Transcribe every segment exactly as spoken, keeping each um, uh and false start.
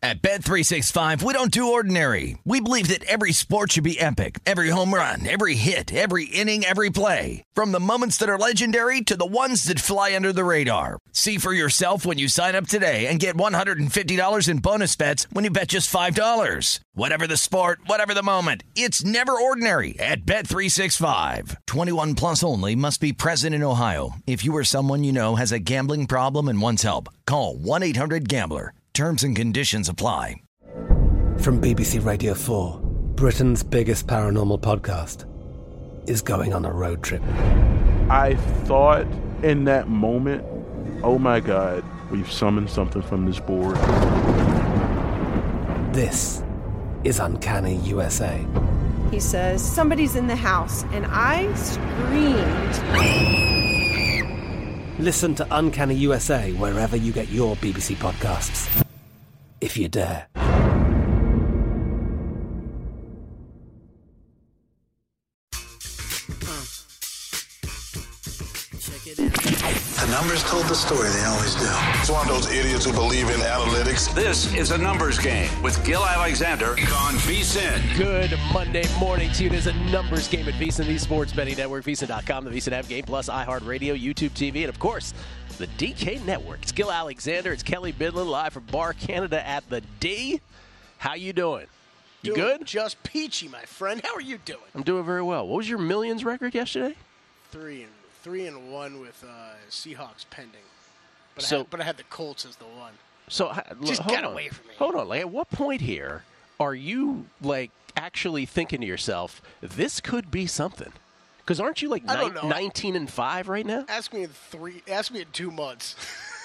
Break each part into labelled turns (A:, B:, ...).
A: At Bet three sixty-five, we don't do ordinary. We believe that every sport should be epic. Every home run, every hit, every inning, every play. From the moments that are legendary to the ones that fly under the radar. See for yourself when you sign up today and get one hundred fifty dollars in bonus bets when you bet just five dollars. Whatever the sport, whatever the moment, it's never ordinary at Bet three sixty-five. twenty-one plus only. Must be present in Ohio. If you or someone you know has a gambling problem and wants help, call one eight hundred gambler. Terms and conditions apply.
B: From B B C Radio four, Britain's biggest paranormal podcast is going on a road trip.
C: I thought in that moment, oh my God, we've summoned something from this board.
B: This is Uncanny U S A.
D: He says, somebody's in the house, and I screamed.
B: Listen to Uncanny U S A wherever you get your B B C podcasts, if you dare.
E: The numbers told the story, they always do.
F: It's one of those idiots who believe in analytics.
G: This is a numbers game with Gil Alexander on VSiN.
H: Good Monday morning to you. It is a numbers game at VSiN, the Sports Betting Network, VSiN dot com, the VSiN app, Game Plus, iHeartRadio, YouTube T V, and of course, the D K Network. It's Gil Alexander. It's Kelly Bidlin live from Bar Canada at the D. How you doing? You
I: doing
H: good?
I: Just peachy, my friend. How are you doing?
H: I'm doing very well. What was your millions record yesterday?
I: Three and three and one with uh, Seahawks pending. But
H: So-
I: I had, but I had the Colts as the one.
H: So h-
I: Just
H: hold
I: get
H: on.
I: away from me.
H: Hold on. Like, at what point here are you like actually thinking to yourself, this could be something? Because aren't you like
I: I don't
H: nine,
I: know.
H: nineteen and five right now?
I: Ask me in three. Ask me in two months.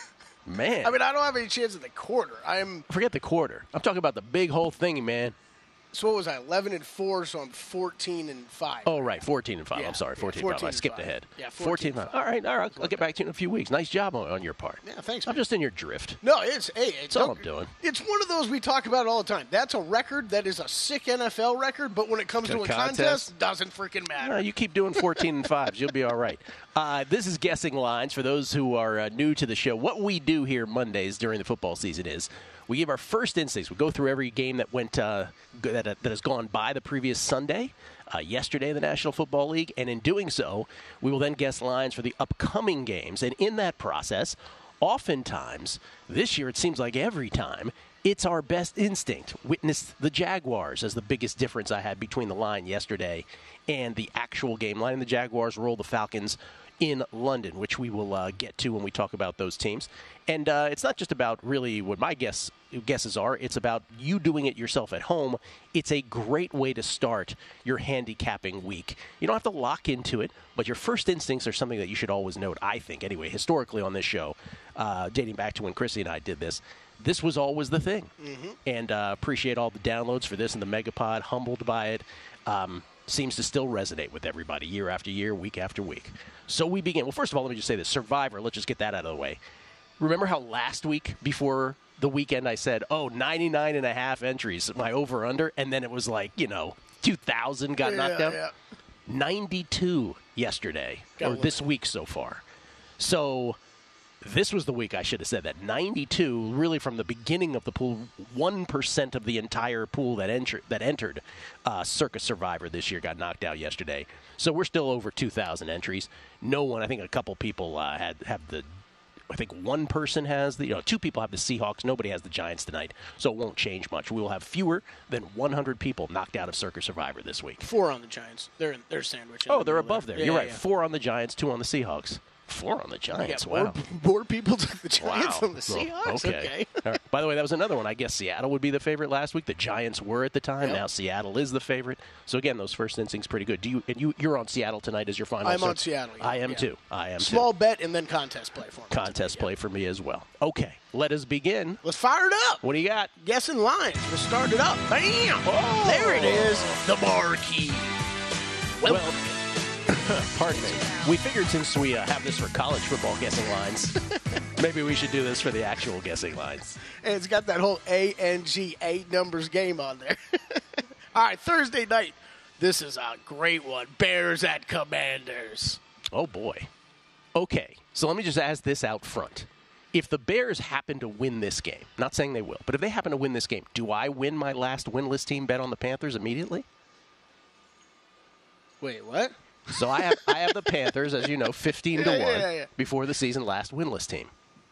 H: Man,
I: I mean, I don't have any chance in the quarter. I'm.
H: forget the quarter. I'm talking about the big whole thing, man.
I: So what was I? Eleven and four. So I'm fourteen and five.
H: Oh, right, fourteen and five.
I: Yeah,
H: I'm sorry,
I: yeah,
H: fourteen and five. I
I: fourteen and
H: skipped
I: five.
H: ahead.
I: Yeah,
H: fourteen
I: fourteen
H: and five.
I: and
H: All
I: five.
H: right, all right. I'll get back to you in a few weeks. Nice job on, on your part.
I: Yeah, thanks.
H: I'm
I: man.
H: just in your drift.
I: No, it's hey, it's
H: all
I: don't-
H: I'm doing.
I: It's one of those we talk about all the time. That's a record that is a sick N F L record, but when it comes
H: To
I: to a
H: contest?
I: contest, doesn't freaking matter.
H: No, you keep doing fourteen and fives. You'll be all right. Uh, this is Guessing Lines. For those who are uh, new to the show, what we do here Mondays during the football season is we give our first instincts. We go through every game that went uh, g- that, uh, that has gone by the previous Sunday, uh, yesterday in the National Football League, and in doing so, we will then guess lines for the upcoming games. And in that process, oftentimes, this year it seems like every time, it's our best instinct. Witness the Jaguars as the biggest difference I had between the line yesterday and the actual game line. And the Jaguars roll the Falcons in London, which we will uh, get to when we talk about those teams. And uh, it's not just about really what my guess guesses are. It's about you doing it yourself at home. It's a great way to start your handicapping week. You don't have to lock into it, but your first instincts are something that you should always note, I think, anyway, historically on this show, uh, dating back to when Chrissy and I did this. This was always the thing. Mm-hmm. And uh, appreciate all the downloads for this and the Megapod. Humbled by it. Um, seems to still resonate with everybody year after year, week after week. So we begin. Well, first of all, let me just say this. Survivor, let's just get that out of the way. Remember how last week before the weekend I said, oh, ninety-nine and a half entries, my over-under, and then it was like, you know, two thousand got
I: Yeah,
H: knocked out?
I: yeah.
H: ninety-two yesterday,
I: Got
H: or
I: one.
H: this week so far. So this was the week I should have said that. ninety-two, really from the beginning of the pool, one percent of the entire pool that, enter- that entered uh, Circus Survivor this year got knocked out yesterday. So we're still over two thousand entries. No one, I think a couple people uh, had have the, I think one person has the, you know, two people have the Seahawks. Nobody has the Giants tonight. So it won't change much. We will have fewer than one hundred people knocked out of Circus Survivor this week.
I: Four on the Giants. They're in, they're sandwiched. in
H: Oh,
I: the
H: they're
I: middle
H: above there.
I: Yeah,
H: You're
I: yeah,
H: right.
I: yeah.
H: Four on the Giants, two on the Seahawks. Four on the Giants.
I: Yeah,
H: wow.
I: more, more people took the Giants
H: Wow.
I: than the
H: Oh,
I: Seahawks.
H: okay.
I: Okay.
H: All right. By the way, that was another one. I guess Seattle would be the favorite last week. The Giants were at the time.
I: Yep.
H: Now Seattle is the favorite. So again, those first instincts pretty good. Do you? And you? You're on Seattle tonight as your final.
I: I'm
H: search?
I: on Seattle, yeah.
H: I am
I: Yeah.
H: too. I am
I: Small
H: too.
I: bet and then contest play for me.
H: Contest play for me as well. Okay, let us begin.
I: Let's fire it up.
H: What do you got?
I: Guessing lines. Let's start it up. Bam!
H: Oh.
I: There it is. The marquee.
H: Well, pardon me. We figured since we uh, have this for college football guessing lines, maybe we should do this for the actual guessing lines.
I: And it's got that whole A N G, eight numbers game on there. All right, Thursday night. This is a great one. Bears at Commanders.
H: Oh, boy. Okay, so let me just ask this out front. If the Bears happen to win this game, not saying they will, but if they happen to win this game, do I win my last winless team bet on the Panthers immediately?
I: Wait, what?
H: So I have I have the Panthers, as you know, fifteen to
I: Yeah,
H: one
I: yeah, yeah.
H: before the season last winless team.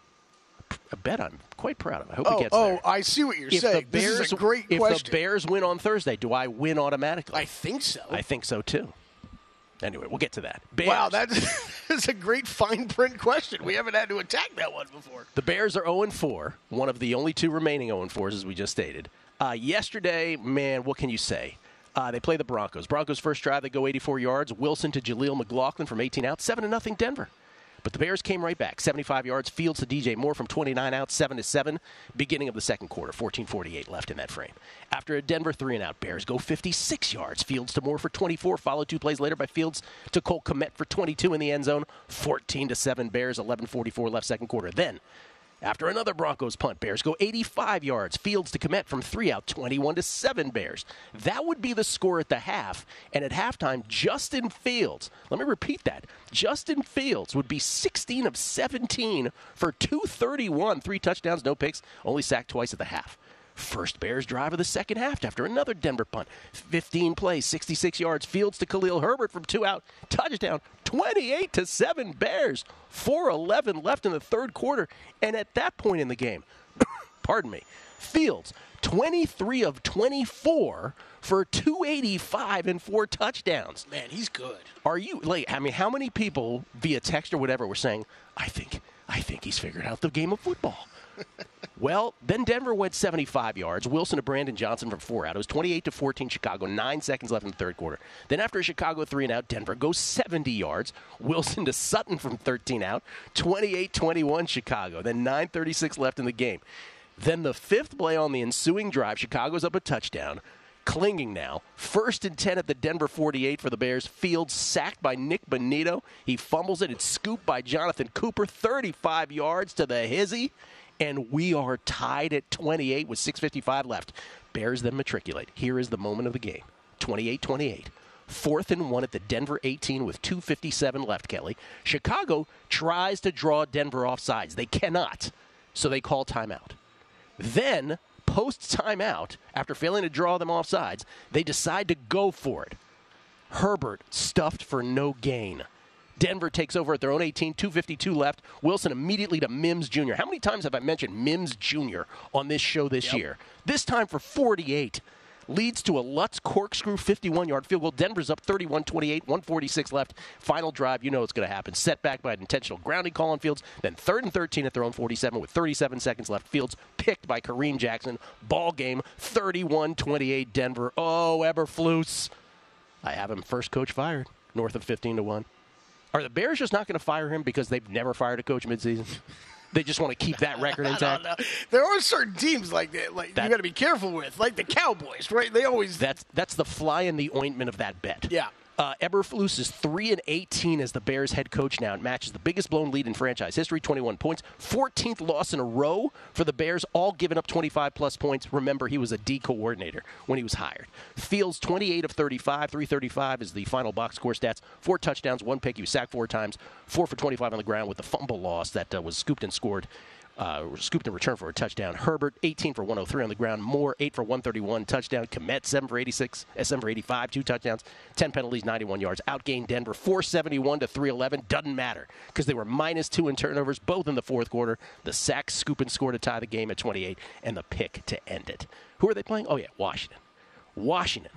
H: A bet I'm quite proud of. I hope
I: Oh,
H: it gets
I: oh,
H: there.
I: I see what you're
H: If
I: saying.
H: the Bears,
I: this is a great
H: if
I: question.
H: the Bears win on Thursday, do I win automatically?
I: I think so.
H: I think so too. Anyway, we'll get to that. Bears.
I: Wow, that's, that's a great fine print question. We haven't had to attack that one before.
H: The Bears are oh and four, one of the only two remaining oh and fours, as we just stated. Uh, yesterday, man, what can you say? Uh, they play the Broncos. Broncos' first drive, they go eighty-four yards. Wilson to Jaleel McLaughlin from eighteen out, seven to nothing Denver. But the Bears came right back, seventy-five yards. Fields to D J Moore from twenty-nine out, seven to seven. Beginning of the second quarter, fourteen forty-eight left in that frame. After a Denver three and out, Bears go fifty-six yards. Fields to Moore for twenty-four, followed two plays later by Fields to Cole Kmet for twenty-two in the end zone. fourteen to seven Bears, eleven forty-four left second quarter. Then, after another Broncos punt, Bears go eighty-five yards. Fields to Kmet from three out, twenty-one to seven Bears. That would be the score at the half. And at halftime, Justin Fields, let me repeat that, Justin Fields would be sixteen of seventeen for two thirty-one, three touchdowns, no picks, only sacked twice at the half. First Bears drive of the second half after another Denver punt. fifteen plays, sixty-six yards. Fields to Khalil Herbert from two out. Touchdown, twenty-eight to seven Bears. four eleven left in the third quarter. And at that point in the game, pardon me, Fields, twenty-three of twenty-four for two eighty-five and four touchdowns.
I: Man, he's good.
H: Are you, like, I mean, how many people via text or whatever were saying, I think, I think he's figured out the game of football? Well, then Denver went seventy-five yards. Wilson to Brandon Johnson from four out. It was twenty-eight to fourteen Chicago. Nine seconds left in the third quarter. Then after a Chicago three and out, Denver goes seventy yards. Wilson to Sutton from thirteen out. twenty-eight twenty-one Chicago. Then nine thirty-six left in the game. Then the fifth play on the ensuing drive, Chicago's up a touchdown. Clinging now. First and ten at the Denver forty-eight for the Bears. Fields sacked by Nick Bonito. He fumbles it. It's scooped by Jonathan Cooper. thirty-five yards to the hizzy. And we are tied at twenty-eight with six fifty-five left. Bears then matriculate. Here is the moment of the game. twenty-eight twenty-eight. Fourth and one at the Denver eighteen with two fifty-seven left, Kelly. Chicago tries to draw Denver off sides. They cannot. So they call timeout. Then, post-timeout, after failing to draw them off sides, they decide to go for it. Herbert stuffed for no gain. Denver takes over at their own eighteen, two fifty-two left. Wilson immediately to Mims Junior How many times have I mentioned Mims Junior on this show this
I: Yep.
H: year? This time for forty-eight. Leads to a Lutz corkscrew fifty-one-yard field goal. Denver's up thirty-one twenty-eight, one forty-six left. Final drive, you know what's going to happen. Set back by an intentional grounding call on Fields. Then third and thirteen at their own forty-seven with thirty-seven seconds left. Fields picked by Kareem Jackson. Ball game, thirty-one twenty-eight Denver. Oh, Eberflus. I have him first coach fired, north of fifteen to one. Are the Bears just not going to fire him because they've never fired a coach midseason? They just want to keep that record intact?
I: I don't know. There are certain teams like that, like
H: That-
I: you got to be careful with, like the Cowboys, right? They always
H: That's that's the fly in the ointment of that bet.
I: Yeah.
H: Uh, Eberflus is three and eighteen as the Bears head coach now. It matches the biggest blown lead in franchise history, twenty-one points. fourteenth loss in a row for the Bears, all giving up twenty-five plus points. Remember, he was a D coordinator when he was hired. Fields, twenty-eight of thirty-five, three thirty-five is the final box score stats. Four touchdowns, one pick. He was sacked four times, four for twenty-five on the ground with the fumble loss that uh, was scooped and scored. Uh, scooped in return for a touchdown. Herbert, eighteen for one oh three on the ground. Moore, eight for one thirty-one, touchdown. Kmet, seven for eighty-six, seven for eighty-five, two touchdowns. ten penalties, ninety-one yards. Outgained Denver, four seventy-one to three eleven. Doesn't matter because they were minus two in turnovers, both in the fourth quarter. The sack, scoop, and score to tie the game at twenty-eight, and the pick to end it. Who are they playing? Oh, yeah, Washington. Washington.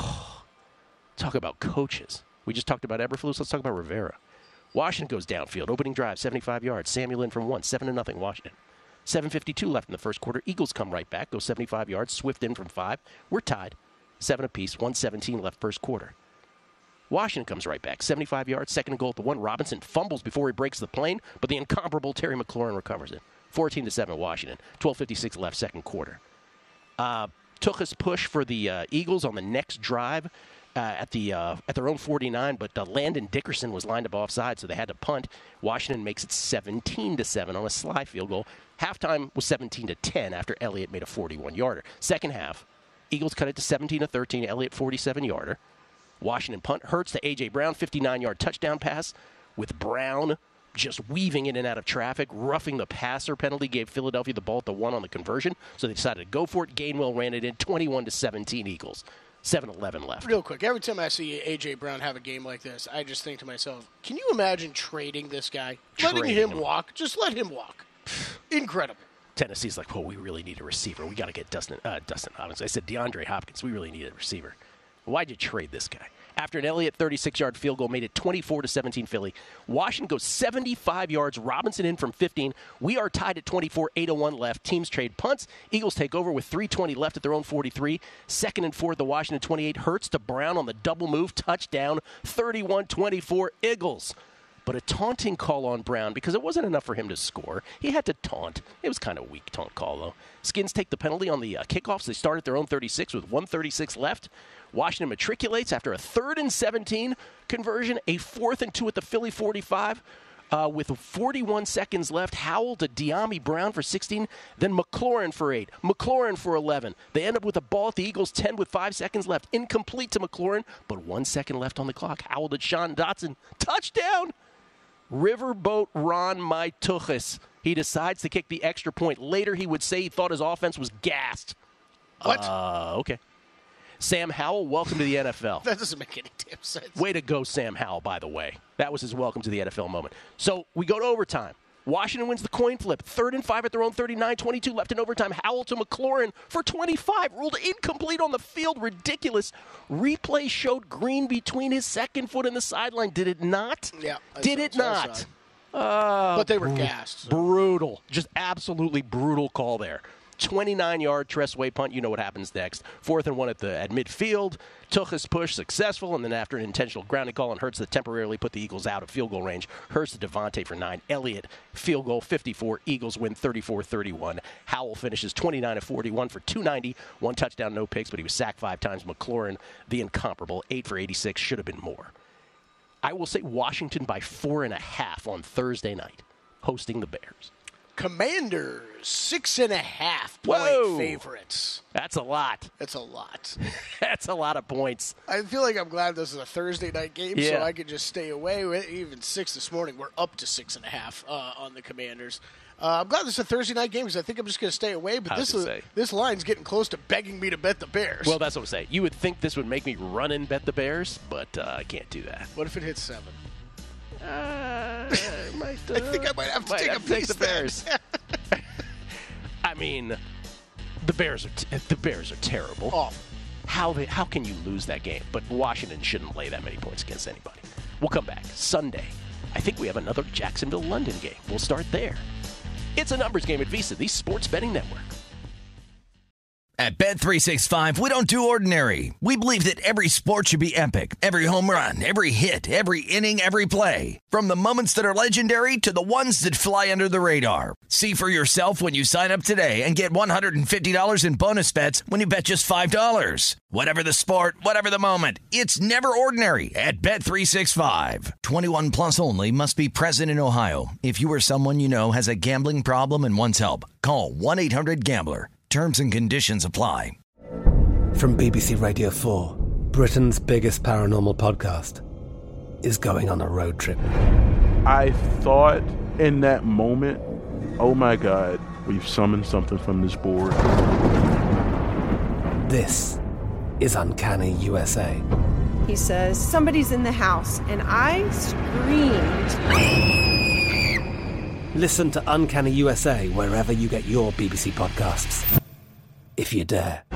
H: Talk about coaches. We just talked about Eberflus. Let's talk about Rivera. Washington goes downfield. Opening drive, seventy-five yards. Samuel in from one, seven to nothing. Washington. seven fifty-two left in the first quarter. Eagles come right back, go seventy-five yards. Swift in from five. We're tied. Seven apiece. one seventeen left first quarter. Washington comes right back. seventy-five yards. Second and goal at the one. Robinson fumbles before he breaks the plane, but the incomparable Terry McLaurin recovers it. fourteen to seven Washington. twelve fifty-six left second quarter. Uh, took us push for the uh, Eagles on the next drive. Uh, at the uh, at their own forty-nine, but uh, Landon Dickerson was lined up offside, so they had to punt. Washington makes it seventeen to seven on a sly field goal. Halftime was seventeen to ten after Elliott made a forty-one-yarder. Second half, Eagles cut it to seventeen to thirteen. Elliott forty-seven-yarder. Washington punt. Hurts to A J. Brown, fifty-nine-yard touchdown pass with Brown just weaving in and out of traffic. Roughing the passer penalty gave Philadelphia the ball at the one on the conversion, so they decided to go for it. Gainwell ran it in, twenty-one to seventeen Eagles. seven eleven left.
I: Real quick, every time I see A J. Brown have a game like this, I just think to myself, can you imagine trading this guy?
H: Trading
I: Letting him,
H: him.
I: walk. Just let him walk. Incredible.
H: Tennessee's like, well, we really need a receiver. We got to get Dustin, uh, Dustin Hopkins. I said DeAndre Hopkins. We really need a receiver. Why'd you trade this guy? After an Elliott thirty-six-yard field goal made it twenty-four to seventeen Philly, Washington goes seventy-five yards. Robinson in from fifteen. We are tied at twenty-four, eight oh one left. Teams trade punts. Eagles take over with three twenty left at their own forty-three. Second and four at the Washington twenty-eight. Hurts to Brown on the double move. Touchdown, thirty-one twenty-four Eagles. But a taunting call on Brown because it wasn't enough for him to score. He had to taunt. It was kind of a weak taunt call, though. Skins take the penalty on the uh, kickoffs. They start at their own thirty-six with one thirty-six left. Washington matriculates after a third and seventeen conversion, a fourth and two at the Philly forty-five. Uh, with forty-one seconds left, Howell to De'Ami Brown for sixteen, then McLaurin for eight, McLaurin for eleven. They end up with a ball at the Eagles' ten with five seconds left. Incomplete to McLaurin, but one second left on the clock. Howell to Sean Dotson. Touchdown! Riverboat Ron Maituchis. He decides to kick the extra point. Later, he would say he thought his offense was gassed.
I: What?
H: Uh, okay. Sam Howell, welcome to the N F L.
I: That doesn't make any damn sense.
H: Way to go, Sam Howell, by the way. That was his welcome to the N F L moment. So we go to overtime. Washington wins the coin flip. Third and five at their own thirty-nine, twenty-two left in overtime. Howell to McLaurin for twenty-five. Ruled incomplete on the field. Ridiculous. Replay showed green between his second foot and the sideline. Did it not?
I: Yeah. I
H: Did
I: saw-
H: it
I: I saw
H: not?
I: it.
H: Uh,
I: But they were gassed. so.
H: Brutal. Just absolutely brutal call there. twenty-nine-yard Tressway punt. You know what happens next. Fourth and one at the at midfield. Took his push successful, and then after an intentional grounding call on Hurts that temporarily put the Eagles out of field goal range, Hurts to Devontae for nine. Elliott, field goal, fifty-four. Eagles win thirty-four thirty-one. Howell finishes twenty-nine of forty-one for two ninety. One touchdown, no picks, but he was sacked five times. McLaurin, the incomparable, eight for eighty-six. Should have been more. I will say Washington by four and a half on Thursday night, hosting the Bears.
I: Commanders, six and a half point
H: Whoa.
I: favorites.
H: That's a lot.
I: That's a lot.
H: That's a lot of points.
I: I feel like I'm glad this is a Thursday night game,
H: Yeah.
I: so I could just stay away. With even six this morning, we're up to six and a half uh, on the Commanders. Uh, I'm glad this is a Thursday night game because I think I'm just going to stay away. But
H: I was
I: this
H: gonna
I: is,
H: say.
I: this line's getting close to begging me to bet the Bears.
H: Well, that's what I'm saying. You would think this would make me run and bet the Bears, but uh, I can't do that.
I: What if it hits seven?
H: Uh, I, might, uh,
I: I think I might have to
H: might
I: take
H: have
I: a
H: to
I: piece
H: the
I: then.
H: Bears. I mean, the Bears are t- the Bears are terrible.
I: Awful.
H: How they how can you lose that game? But Washington shouldn't lay that many points against anybody. We'll come back Sunday. I think we have another Jacksonville London game. We'll start there. It's a numbers game at Visa, the sports betting network.
A: At Bet three sixty-five, we don't do ordinary. We believe that every sport should be epic. Every home run, every hit, every inning, every play. From the moments that are legendary to the ones that fly under the radar. See for yourself when you sign up today and get one hundred fifty dollars in bonus bets when you bet just five dollars. Whatever the sport, whatever the moment, it's never ordinary at Bet three sixty-five. twenty-one plus only. Must be present in Ohio. If you or someone you know has a gambling problem and wants help, call one eight hundred gambler. Terms and conditions apply.
B: From B B C Radio four, Britain's biggest paranormal podcast is going on a road trip.
C: I thought in that moment, oh my God, we've summoned something from this board.
B: This is Uncanny U S A.
D: He says, somebody's in the house, and I screamed.
B: Listen to Uncanny U S A wherever you get your B B C podcasts, if you dare.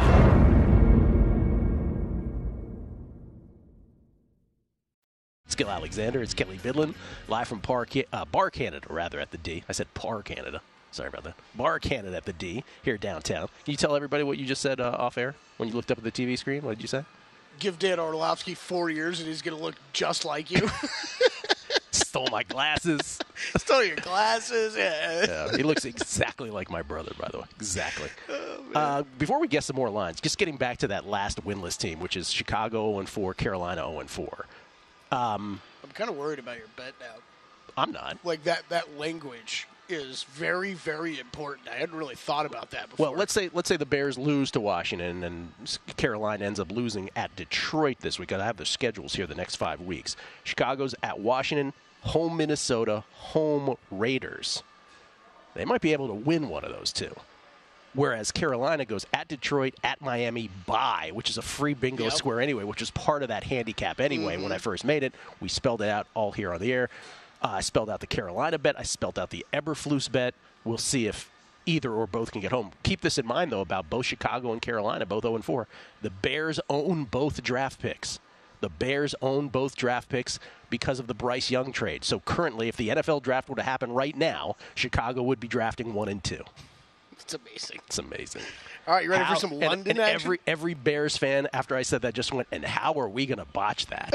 H: It's Gil Alexander. It's Kelly Bidlin, live from Par, uh, Bar Canada, rather, at the D. I said Par Canada. Sorry about that. Bar Canada at the D, here downtown. Can you tell everybody what you just said uh, off air when you looked up at the T V screen? What did you say?
I: Give Dan Orlovsky four years and he's going to look just like you.
H: Stole my glasses.
I: Stole your glasses. Yeah.
H: Yeah, he looks exactly like my brother, by the way. Exactly.
I: Oh,
H: uh, before we get some more lines, just getting back to that last winless team, which is Chicago oh and four, Carolina oh and four. Um,
I: I'm kind of worried about your bet now.
H: I'm not.
I: Like, that, that language is very, very important. I hadn't really thought about that before.
H: Well, let's say let's say the Bears lose to Washington and Carolina ends up losing at Detroit this week. I have the schedules here the next five weeks. Chicago's at Washington, home Minnesota, home Raiders. They might be able to win one of those two. Whereas Carolina goes at Detroit, at Miami, bye, which is a free bingo
I: Yep.
H: square anyway, which is part of that handicap anyway.
I: Mm-hmm.
H: When I first made it, we spelled it out all here on the air. Uh, I spelled out the Carolina bet. I spelled out the Eberflus bet. We'll see if either or both can get home. Keep this in mind, though, about both Chicago and Carolina, both oh and four. The Bears own both draft picks. The Bears own both draft picks because of the Bryce Young trade. So currently, if the N F L draft were to happen right now, Chicago would be drafting one and two.
I: It's amazing.
H: It's amazing.
I: All right, you ready
H: How-
I: for some
H: and-
I: London
H: and
I: action?
H: Every, every Bears fan, after I said that, just went, and how are we going to botch that?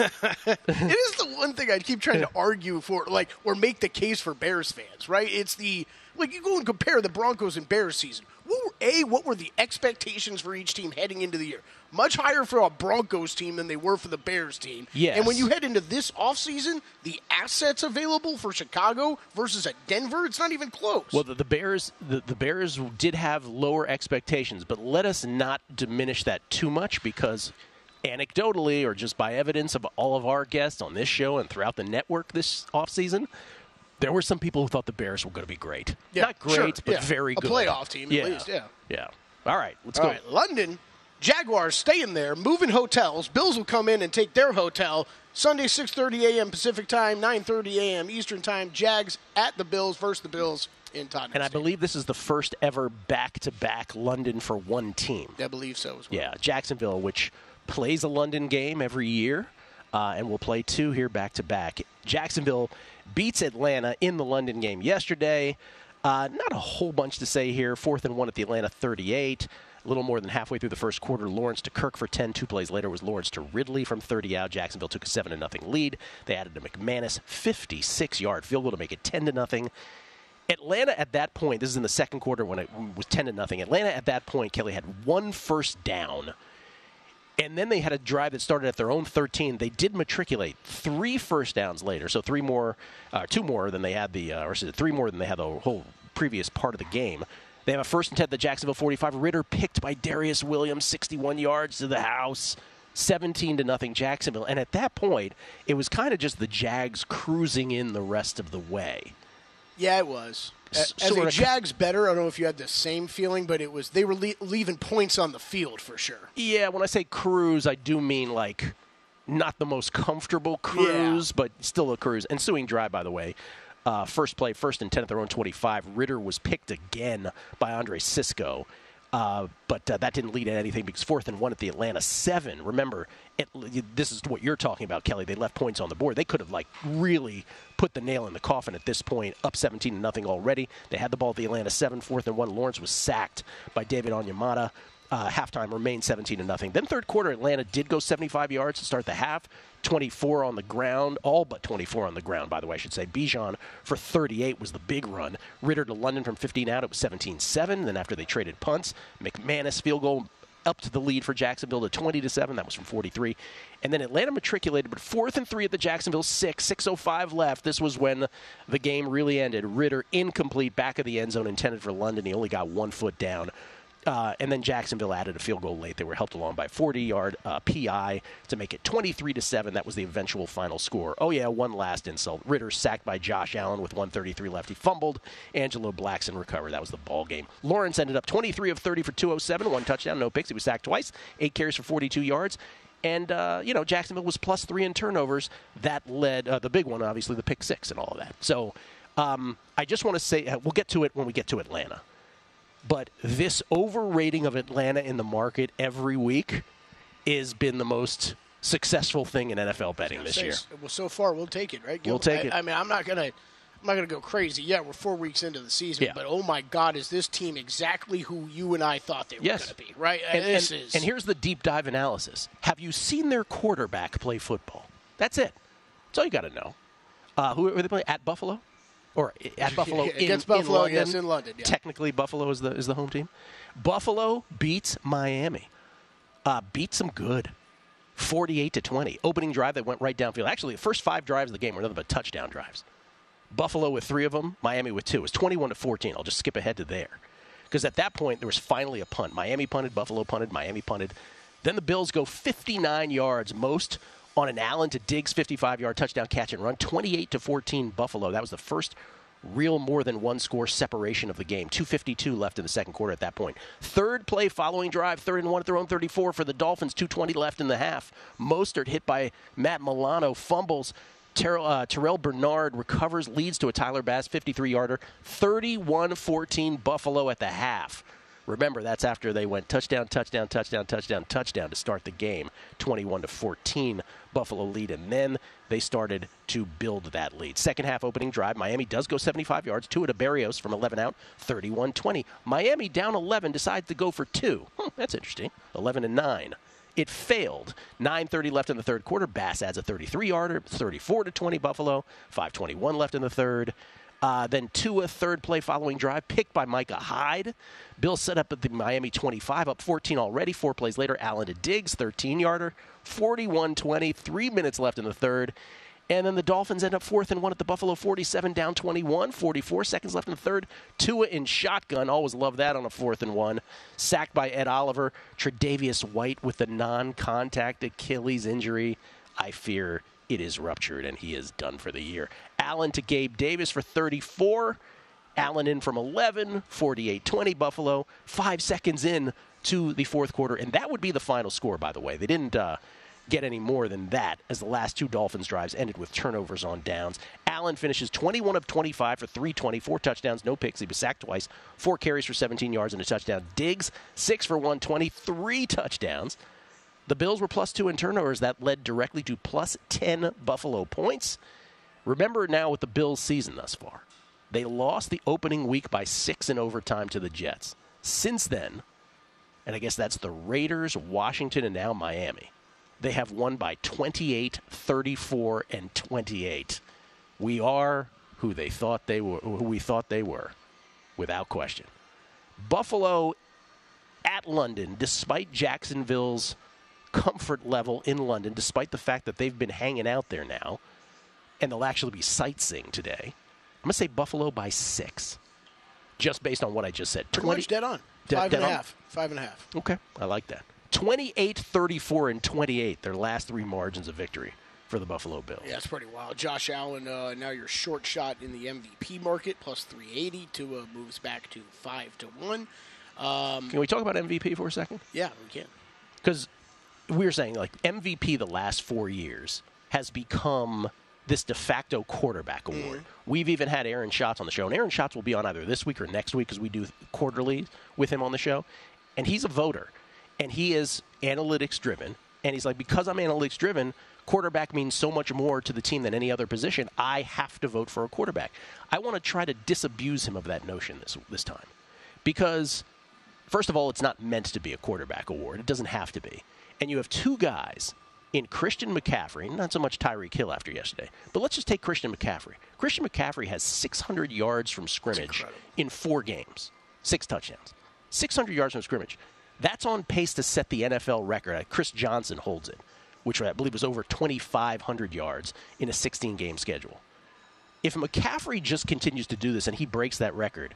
I: It is the one thing I keep trying to argue for, like, or make the case for Bears fans, right? It's the, like, you go and compare the Broncos and Bears season. What were, A, what were the expectations for each team heading into the year? Much higher for a Broncos team than they were for the Bears team.
H: Yes.
I: And when you head into this offseason, the assets available for Chicago versus a Denver, it's not even close.
H: Well, the, the Bears, the, the Bears did have lower expectations, but let us not diminish that too much because, anecdotally, or just by evidence of all of our guests on this show and throughout the network this offseason, there were some people who thought the Bears were going to be great.
I: Yeah,
H: Not great,
I: sure,
H: but
I: yeah.
H: very
I: A
H: good.
I: playoff team, at
H: yeah.
I: least, yeah.
H: Yeah. All right, let's
I: All
H: go.
I: right, London, Jaguars staying there, moving hotels. Bills will come in and take their hotel. Sunday, six thirty a.m. Pacific time, nine thirty a.m. Eastern time. Jags at the Bills versus the Bills in Tottenham
H: And I
I: Stadium.
H: believe this is the first ever back-to-back London for one team.
I: I believe so as well.
H: Yeah, Jacksonville, which plays a London game every year, uh, and will play two here back-to-back. Jacksonville beats Atlanta in the London game yesterday. Uh, not a whole bunch to say here. Fourth and one at the Atlanta thirty-eight. A little more than halfway through the first quarter, Lawrence to Kirk for ten. Two plays later was Lawrence to Ridley from thirty out. Jacksonville took a seven to nothing lead. They added a McManus fifty-six-yard field goal to make it ten to nothing. Atlanta at that point, this is in the second quarter when it was ten to nothing. Atlanta at that point, Kelly, had one first down. And then they had a drive that started at their own thirteen. They did matriculate three first downs later, so three more, uh, two more than they had the, uh, or is it three more than they had the whole previous part of the game. They have a first and ten at the Jacksonville forty-five. Ritter picked by Darius Williams, sixty-one yards to the house, seventeen to nothing Jacksonville. And at that point, it was kind of just the Jags cruising in the rest of the way.
I: Yeah, it was. As
H: Sort
I: a
H: of-
I: Jags better, I don't know if you had the same feeling, but it was they were le- leaving points on the field for sure.
H: Yeah, when I say cruise, I do mean like not the most comfortable cruise,
I: Yeah.
H: but still a cruise. Ensuing drive, by the way. Uh, first play, first and ten at their own twenty-five. Ritter was picked again by Andre Sisco, uh, but uh, that didn't lead to anything because fourth and one at the Atlanta seven. Remember, it, this is what you're talking about, Kelly. They left points on the board. They could have like really put the nail in the coffin at this point, up seventeen to nothing already. They had the ball at the Atlanta seven, fourth and one. Lawrence was sacked by David Onyemata. Uh, halftime remained seventeen to nothing. Then third quarter, Atlanta did go seventy-five yards to start the half. twenty-four on the ground, all but twenty-four on the ground, by the way, I should say. Bijan for thirty-eight was the big run. Ritter to London from fifteen out, it was seventeen seven. Then after they traded punts, McManus field goal up to the lead for Jacksonville to twenty to seven. That was from forty-three. And then Atlanta matriculated, but fourth and three at the Jacksonville six, six oh five left. This was when the game really ended. Ritter incomplete, back of the end zone, intended for London. He only got one foot down. Uh, and then Jacksonville added a field goal late. They were helped along by forty-yard uh, P I to make it twenty-three to seven. That was the eventual final score. Oh, yeah, one last insult. Ritter sacked by Josh Allen with one thirty-three left. He fumbled. Angelo Blackson recovered. That was the ball game. Lawrence ended up twenty-three of thirty for two oh seven, one touchdown, no picks. He was sacked twice, eight carries for forty-two yards. And, uh, you know, Jacksonville was plus three in turnovers. That led, uh, the big one, obviously, the pick six and all of that. So um, I just want to say, uh, we'll get to it when we get to Atlanta. But this overrating of Atlanta in the market every week has been the most successful thing in N F L betting this
I: Say,
H: year.
I: Well, so far we'll take it, right? Gil?
H: We'll take
I: I,
H: it.
I: I mean, I'm not gonna, I'm not gonna go crazy. Yeah, we're four weeks into the season,
H: Yeah.
I: but oh my God, is this team exactly who you and I thought they were
H: Yes.
I: going to be? Right?
H: And,
I: this
H: and-
I: is.
H: and here's the deep dive analysis. Have you seen their quarterback play football? That's it. That's all you got to know. Uh, who are they playing? At Buffalo? Or at Buffalo in,
I: Against Buffalo,
H: in London.
I: yes, in London, yeah.
H: Technically, Buffalo is the is the home team. Buffalo beats Miami. Uh, beats them good. forty-eight to twenty. Opening drive that went right downfield. Actually, the first five drives of the game were nothing but touchdown drives. Buffalo with three of them, Miami with two. It was twenty-one to fourteen. I'll just skip ahead to there. Because at that point, there was finally a punt. Miami punted, Buffalo punted, Miami punted. Then the Bills go fifty-nine yards, most on an Allen to Diggs fifty-five-yard touchdown catch and run, twenty-eight to fourteen Buffalo. That was the first real more than one score separation of the game. two fifty-two left in the second quarter at that point. Third play following drive, third and one at their own thirty-four for the Dolphins, two twenty left in the half. Mostert hit by Matt Milano, fumbles. Terrell, uh, Terrell Bernard recovers, leads to a Tyler Bass fifty-three-yarder, thirty-one fourteen Buffalo at the half. Remember, that's after they went touchdown, touchdown, touchdown, touchdown, touchdown to start the game. twenty-one to fourteen Buffalo lead, and then they started to build that lead. Second half opening drive, Miami does go seventy-five yards. Tua to Berrios from eleven out, thirty-one twenty. Miami down eleven, decides to go for two. Hmm, that's interesting. eleven and nine. It failed. nine thirty left in the third quarter. Bass adds a thirty-three-yarder, thirty-four to twenty Buffalo. five twenty-one left in the third. Uh, then Tua, third play following drive, picked by Micah Hyde. Bill set up at the Miami twenty-five, up fourteen already. Four plays later, Allen to Diggs, thirteen-yarder, forty-one twenty, three minutes left in the third. And then the Dolphins end up fourth and one at the Buffalo forty-seven, down twenty-one, forty-four seconds left in the third. Tua in shotgun, always love that on a fourth and one. Sacked by Ed Oliver. Tre'Davious White with the non-contact Achilles injury. I fear it is ruptured, and he is done for the year. Allen to Gabe Davis for thirty-four. Allen in from eleven, forty-eight twenty Buffalo. Five seconds in to the fourth quarter, and that would be the final score, by the way. They didn't uh, get any more than that, as the last two Dolphins drives ended with turnovers on downs. Allen finishes twenty-one of twenty-five for three twenty, four touchdowns, no picks. He was sacked twice, four carries for seventeen yards and a touchdown. Diggs, six for one twenty, three touchdowns. The Bills were plus two in turnovers. That led directly to plus ten Buffalo points. Remember now with the Bills' season thus far, they lost the opening week by six in overtime to the Jets. Since then, and I guess that's the Raiders, Washington, and now Miami, they have won by twenty-eight, thirty-four, and twenty-eight. We are who they thought they were, who we thought they were, without question. Buffalo at London, despite Jacksonville's comfort level in London, despite the fact that they've been hanging out there now, and they'll actually be sightseeing today. I'm going to say Buffalo by six, just based on what I just said.
I: Pretty
H: twenty,
I: much dead on.
H: De-
I: Five
H: dead
I: and a
H: on?
I: half. Five and a half.
H: Okay, I like that. twenty-eight, thirty-four, and twenty-eight, their last three margins of victory for the Buffalo Bills.
I: Yeah, it's pretty wild. Josh Allen, uh, now your short shot in the M V P market, plus three eighty. Tua moves back to five to one. Um,
H: Can we talk about M V P for a second?
I: Yeah, we can.
H: Because we were saying, like, M V P the last four years has become this de facto quarterback award. Mm-hmm. We've even had Aaron Schatz on the show, and Aaron Schatz will be on either this week or next week because we do quarterly with him on the show. And he's a voter, and he is analytics-driven. And he's like, because I'm analytics-driven, quarterback means so much more to the team than any other position. I have to vote for a quarterback. I want to try to disabuse him of that notion this this time. Because, first of all, it's not meant to be a quarterback award. It doesn't have to be. And you have two guys in Christian McCaffrey, not so much Tyreek Hill after yesterday, but let's just take Christian McCaffrey. Christian McCaffrey has six hundred yards from scrimmage in four games, six touchdowns. six hundred yards from scrimmage. That's on pace to set the N F L record. Chris Johnson holds it, which I believe was over twenty-five hundred yards in a sixteen-game schedule. If McCaffrey just continues to do this and he breaks that record,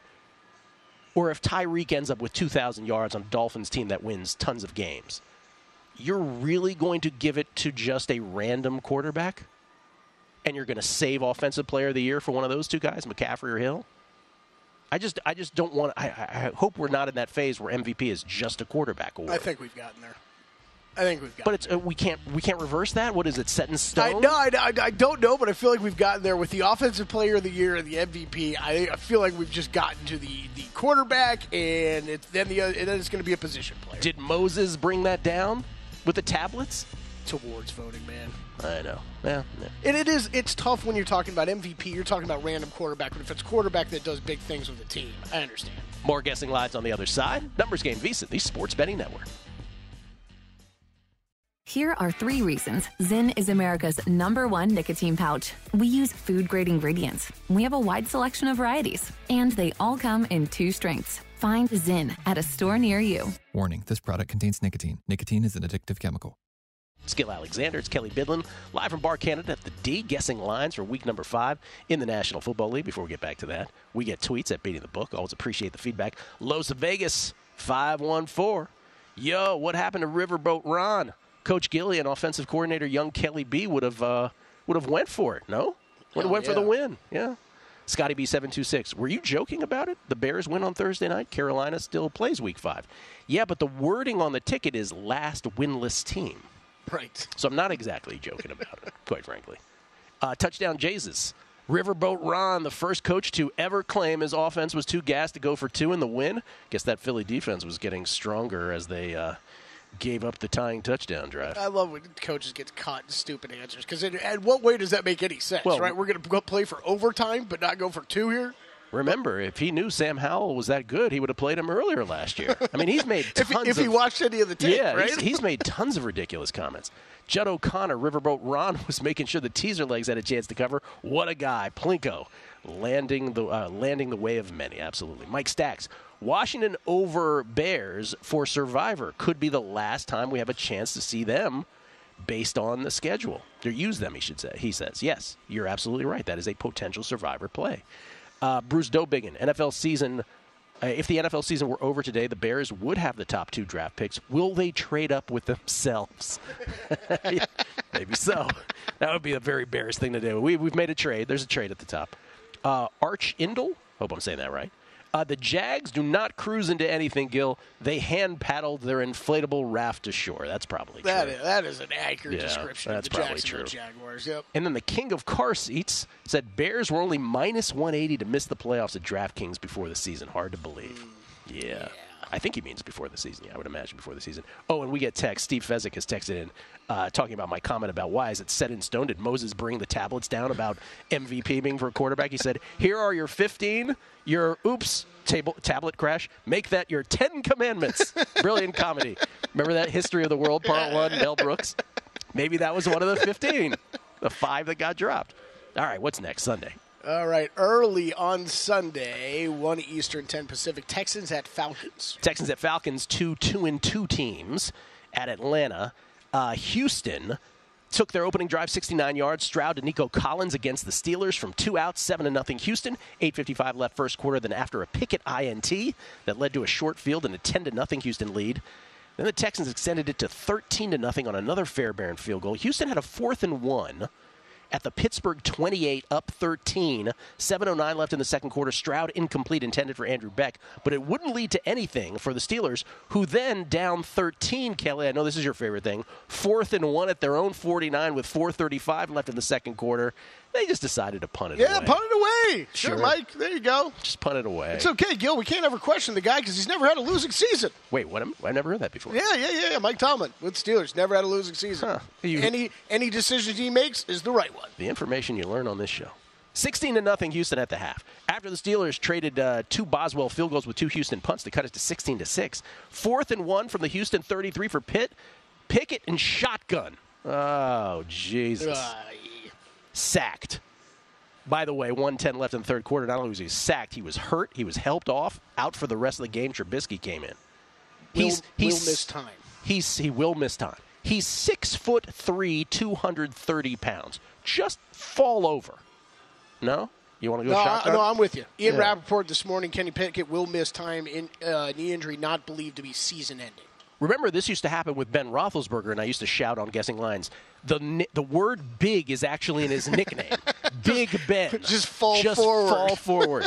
H: or if Tyreek ends up with two thousand yards on a Dolphins team that wins tons of games, you're really going to give it to just a random quarterback? And you're going to save Offensive Player of the Year for one of those two guys, McCaffrey or Hill? I just I just don't want I, I hope we're not in that phase where M V P is just a quarterback award.
I: I think we've gotten there. I think we've gotten
H: But it's uh, we can't we can't reverse that? What is it, set in stone?
I: I, no, I, I, I don't know, but I feel like we've gotten there with the Offensive Player of the Year and the M V P. I, I feel like we've just gotten to the, the quarterback, and it's, then, the, and then it's going to be a position player.
H: Did Moses bring that down with the tablets?
I: Towards voting, man.
H: I know. Yeah, yeah.
I: And it is, it's tough when you're talking about M V P. You're talking about random quarterback, but if it's quarterback that does big things with the team, I understand.
H: More guessing lines on the other side. Numbers Game VSiN, the Sports Betting Network.
J: Here are three reasons Zyn is America's number one nicotine pouch. We use food-grade ingredients. We have a wide selection of varieties. And they all come in two strengths. Find Zyn at a store near you.
K: Warning, this product contains nicotine. Nicotine is an addictive chemical.
H: It's Gil Alexander. It's Kelly Bidlin, live from Bar Canada at the D, guessing lines for week number five in the National Football League. Before we get back to that, we get tweets at Beating the Book. Always appreciate the feedback. Los Vegas, five one four. Yo, what happened to Riverboat Ron? Coach Gilly and offensive coordinator young Kelly B would have uh, would have went for it. No, would have went
I: yeah.
H: for the win. Yeah. Scotty B seven two six. Were you joking about it? The Bears win on Thursday night. Carolina still plays Week Five. Yeah, but the wording on the ticket is last winless team.
I: Right.
H: So I'm not exactly joking about it, quite frankly. Uh, touchdown Jesus. Riverboat Ron, the first coach to ever claim his offense was too gassed to go for two in the win. Guess that Philly defense was getting stronger as they uh, gave up the tying touchdown drive.
I: I love when coaches get caught in stupid answers. Because in what way does that make any sense,
H: well,
I: right? We're going to go play for overtime but not go for two here?
H: Remember, if he knew Sam Howell was that good, he would have played him earlier last year. I mean, he's made tons
I: if, he, if
H: of...
I: he watched any of the tape,
H: yeah,
I: right?
H: he's, he's made tons of ridiculous comments. Judd O'Connor, Riverboat Ron, was making sure the teaser legs had a chance to cover. What a guy. Plinko, landing the uh, landing the way of many, absolutely. Mike Stacks, Washington over Bears for Survivor. Could be the last time we have a chance to see them based on the schedule. Or use them, he should say. He says, yes, you're absolutely right. That is a potential Survivor play. Uh, Bruce Dobiggin, N F L season... Uh, if the N F L season were over today, the Bears would have the top two draft picks. Will they trade up with themselves? Yeah, maybe so. That would be a very Bears thing to do. We, we've made a trade. There's a trade at the top. Uh, Arch Indle, hope I'm saying that right. Uh, the Jags do not cruise into anything, Gil. They hand-paddled their inflatable raft to shore. That's probably
I: that
H: true.
I: Is, that is an accurate
H: yeah,
I: description
H: that's
I: of the
H: probably
I: Jacksonville
H: true.
I: Jaguars. Yep.
H: And then the king of car seats said Bears were only minus one eighty to miss the playoffs at DraftKings before the season. Hard to believe. Mm, yeah. yeah. I think he means before the season. Yeah, I would imagine before the season. Oh, and we get text. Steve Fezzik has texted in uh, talking about my comment about why is it set in stone? Did Moses bring the tablets down about M V P being for a quarterback? He said, here are your fifteen, your oops, table, tablet crash. Make that your ten commandments. Brilliant comedy. Remember that History of the World Part one, Mel Brooks? Maybe that was one of the fifteen, the five that got dropped. All right, what's next? Sunday.
I: All right, early on Sunday, one Eastern, ten Pacific, Texans at Falcons.
H: Texans at Falcons, two two and two teams at Atlanta. Uh, Houston took their opening drive sixty-nine yards. Stroud to Nico Collins against the Steelers from two outs, seven to nothing Houston. eight fifty-five left first quarter. Then after a Pickett I N T that led to a short field and a ten to nothing Houston lead. Then the Texans extended it to thirteen to nothing on another Fairbairn field goal. Houston had a fourth and one. At the Pittsburgh twenty-eight, up thirteen, seven oh nine left in the second quarter. Stroud incomplete, intended for Andrew Beck, but it wouldn't lead to anything for the Steelers, who then down thirteen, Kelly, I know this is your favorite thing, fourth and one at their own forty-nine with four thirty-five left in the second quarter. They just decided to punt it
I: yeah,
H: away.
I: Yeah, punt it away. Sure,
H: Sure,
I: Mike. There you go.
H: Just punt it away.
I: It's okay, Gil. We can't ever question the guy because he's never had a losing season.
H: Wait, what? Am, I've never heard that before.
I: Yeah, yeah, yeah, yeah. Mike Tomlin with Steelers. Never had a losing season.
H: Huh. You,
I: any any decision he makes is the right one.
H: The information you learn on this show. sixteen to nothing Houston at the half. After the Steelers traded uh, two Boswell field goals with two Houston punts to cut it to sixteen to six. Fourth and one from the Houston thirty-three for Pitt. Pickett and shotgun. Oh, Jesus.
I: Uh,
H: Sacked. By the way, one ten left in the third quarter. Not only was he sacked, he was hurt. He was helped off. Out for the rest of the game. Trubisky came in. He's,
I: will,
H: he's,
I: will miss time.
H: He's, he will miss time. He's six foot three, two hundred thirty pounds. Just fall over. No? You want to go
I: no,
H: shotgun?
I: I, no, I'm with you. Ian
H: Yeah.
I: Rappaport this morning, Kenny Pickett will miss time in uh, knee injury not believed to be season-ending.
H: Remember, this used to happen with Ben Roethlisberger, and I used to shout on Guessing Lines. The the word big is actually in his nickname. Big Ben.
I: Just fall
H: Just
I: forward.
H: fall forward.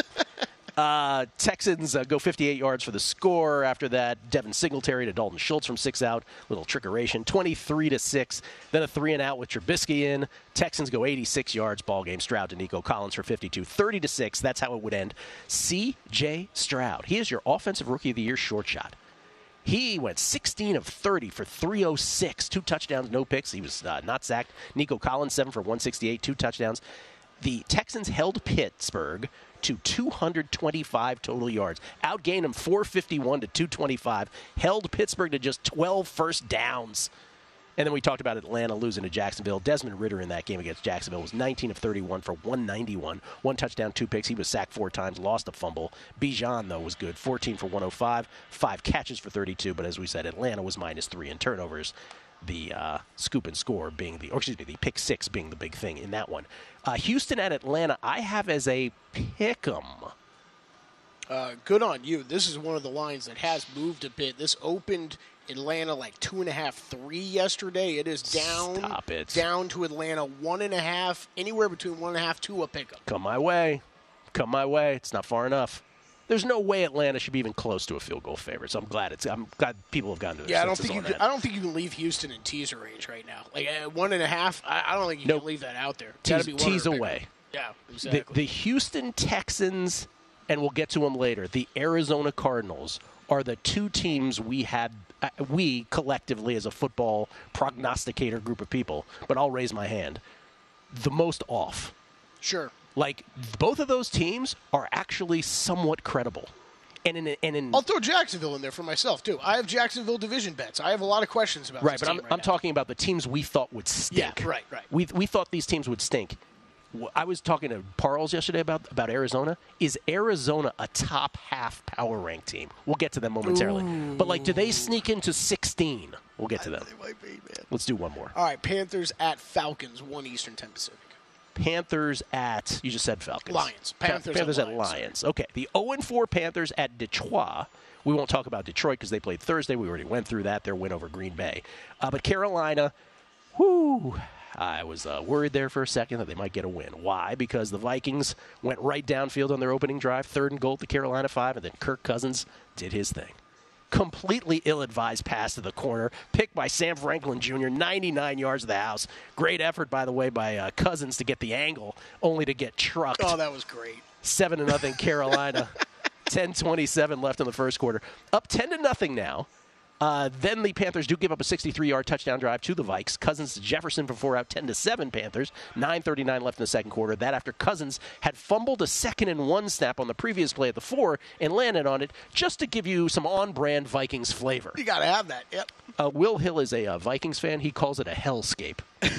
H: uh, Texans uh, go fifty-eight yards for the score. After that, Devin Singletary to Dalton Schultz from six out. Little trickeration. twenty-three to six. Then a three and out with Trubisky in. Texans go eighty-six yards. Ball game. Stroud to Nico Collins for fifty-two. thirty to six. That's how it would end. C J. Stroud. He is your Offensive Rookie of the Year short shot. He went sixteen of thirty for three oh six, two touchdowns, no picks. He was uh, not sacked. Nico Collins, seven for one sixty-eight, two touchdowns. The Texans held Pittsburgh to two hundred twenty-five total yards. Outgained them four fifty-one to two twenty-five. Held Pittsburgh to just twelve first downs. And then we talked about Atlanta losing to Jacksonville. Desmond Ridder in that game against Jacksonville was nineteen of thirty-one for one ninety-one. One touchdown, two picks. He was sacked four times, lost a fumble. Bijan, though, was good. fourteen for one oh five, five catches for thirty-two. But as we said, Atlanta was minus three in turnovers. The uh, scoop and score being the, or excuse me, the pick six being the big thing in that one. Uh, Houston at Atlanta, I have as a pick 'em.
I: Uh, good on you. This is one of the lines that has moved a bit. This opened Atlanta like two and a half, three yesterday. It is down.
H: Stop it.
I: Down to Atlanta one and a half, anywhere between one and a half, two a pickup.
H: Come my way. Come my way. It's not far enough. There's no way Atlanta should be even close to a field goal favorite. So I'm glad it's. I'm glad people have gotten to their
I: Yeah, I don't
H: senses
I: think you.
H: on
I: Can,
H: that.
I: I don't think you can leave Houston in teaser range right now. Like at one and a half, I, I don't think you
H: Nope.
I: can leave that out there.
H: Tease,
I: Gotta be one
H: tease
I: or a pickup.
H: away.
I: Yeah, exactly.
H: The, the Houston Texans, and we'll get to them later, the Arizona Cardinals are the two teams we had, uh, we collectively as a football prognosticator group of people, but I'll raise my hand, the most off.
I: Sure.
H: Like, both of those teams are actually somewhat credible. And in, and in
I: I'll throw Jacksonville in there for myself, too. I have Jacksonville division bets. I have a lot of questions about
H: right,
I: this
H: but
I: team
H: I'm,
I: right
H: I'm
I: now.
H: talking about the teams we thought would stink.
I: Yeah, right, right.
H: We we thought these teams would stink. I was talking to Parles yesterday about, about Arizona. Is Arizona a top half power rank team? We'll get to them momentarily.
I: Ooh.
H: But, like, do they sneak into sixteen? We'll get to them.
I: They might be, man.
H: Let's do one more.
I: All right, Panthers at Falcons, one Eastern, ten Pacific.
H: Panthers at, you just said Falcons.
I: Lions. Panthers,
H: Panthers
I: at
H: at
I: Lions.
H: Lions. Okay. The oh and four Panthers at Detroit. We won't talk about Detroit because they played Thursday. We already went through that, their win over Green Bay. Uh, but Carolina, whoo, I was uh, worried there for a second that they might get a win. Why? Because the Vikings went right downfield on their opening drive, third and goal to Carolina five, and then Kirk Cousins did his thing. Completely ill-advised pass to the corner, picked by Sam Franklin Junior, ninety-nine yards of the house. Great effort, by the way, by uh, Cousins to get the angle, only to get trucked.
I: Oh, that was great.
H: Seven to nothing Carolina. ten twenty-seven left in the first quarter. Up ten to nothing now. Uh, then the Panthers do give up a sixty-three-yard touchdown drive to the Vikes. Cousins to Jefferson for four out, ten to seven Panthers. nine thirty-nine left in the second quarter. That after Cousins had fumbled a second and one snap on the previous play at the four and landed on it, just to give you some on-brand Vikings flavor.
I: You got to have that, yep.
H: Uh, Will Hill is a uh, Vikings fan. He calls it a hellscape.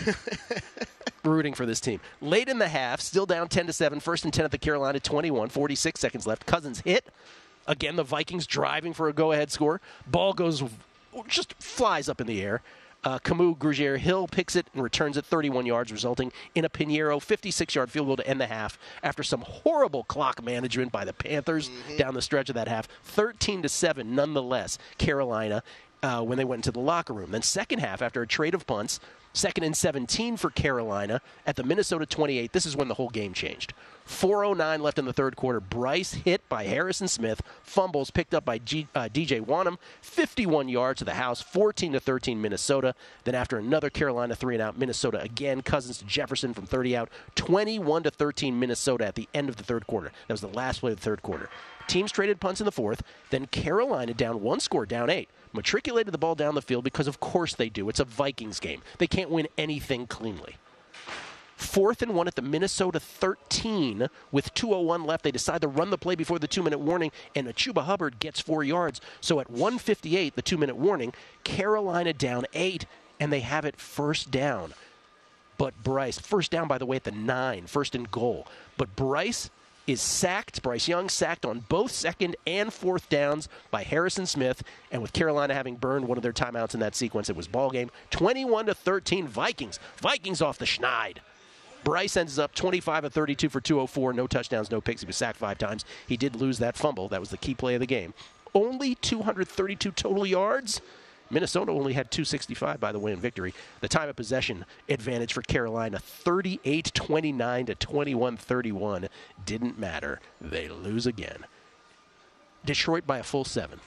H: Rooting for this team. Late in the half, still down ten to seven. First and ten at the Carolina twenty-one. forty-six seconds left. Cousins hit. Again, the Vikings driving for a go-ahead score. Ball goes, just flies up in the air. Uh, Camus Grugier Hill picks it and returns it thirty-one yards, resulting in a Pinheiro fifty-six-yard field goal to end the half after some horrible clock management by the Panthers mm-hmm. down the stretch of that half. thirteen to seven, nonetheless, Carolina uh, when they went into the locker room. Then second half, after a trade of punts, second and seventeen for Carolina at the Minnesota twenty-eight. This is when the whole game changed. four oh nine left in the third quarter. Bryce hit by Harrison Smith. Fumbles picked up by G, uh, D J Wanham. fifty-one yards to the house. fourteen to thirteen Minnesota. Then after another Carolina three and out, Minnesota again. Cousins to Jefferson from thirty out. twenty-one to thirteen Minnesota at the end of the third quarter. That was the last play of the third quarter. Teams traded punts in the fourth. Then Carolina down one score, down eight. Matriculated the ball down the field because of course they do. It's a Vikings game. They can't win anything cleanly. Fourth and one at the Minnesota thirteen with two oh one left. They decide to run the play before the two-minute warning, and Achuba Hubbard gets four yards. So at one fifty-eight, the two-minute warning, Carolina down eight, and they have it first down. But Bryce, first down, by the way, at the nine, first and goal. But Bryce is sacked. Bryce Young sacked on both second and fourth downs by Harrison Smith. And with Carolina having burned one of their timeouts in that sequence, it was ball game. twenty-one to thirteen Vikings. Vikings off the schneid. Bryce ends up twenty-five of thirty-two for two oh four. No touchdowns, no picks. He was sacked five times. He did lose that fumble. That was the key play of the game. Only two hundred thirty-two total yards. Minnesota only had two sixty-five, by the way, in victory. The time of possession advantage for Carolina, thirty-eight twenty-nine to twenty-one thirty-one. Didn't matter. They lose again. Detroit by a full seven.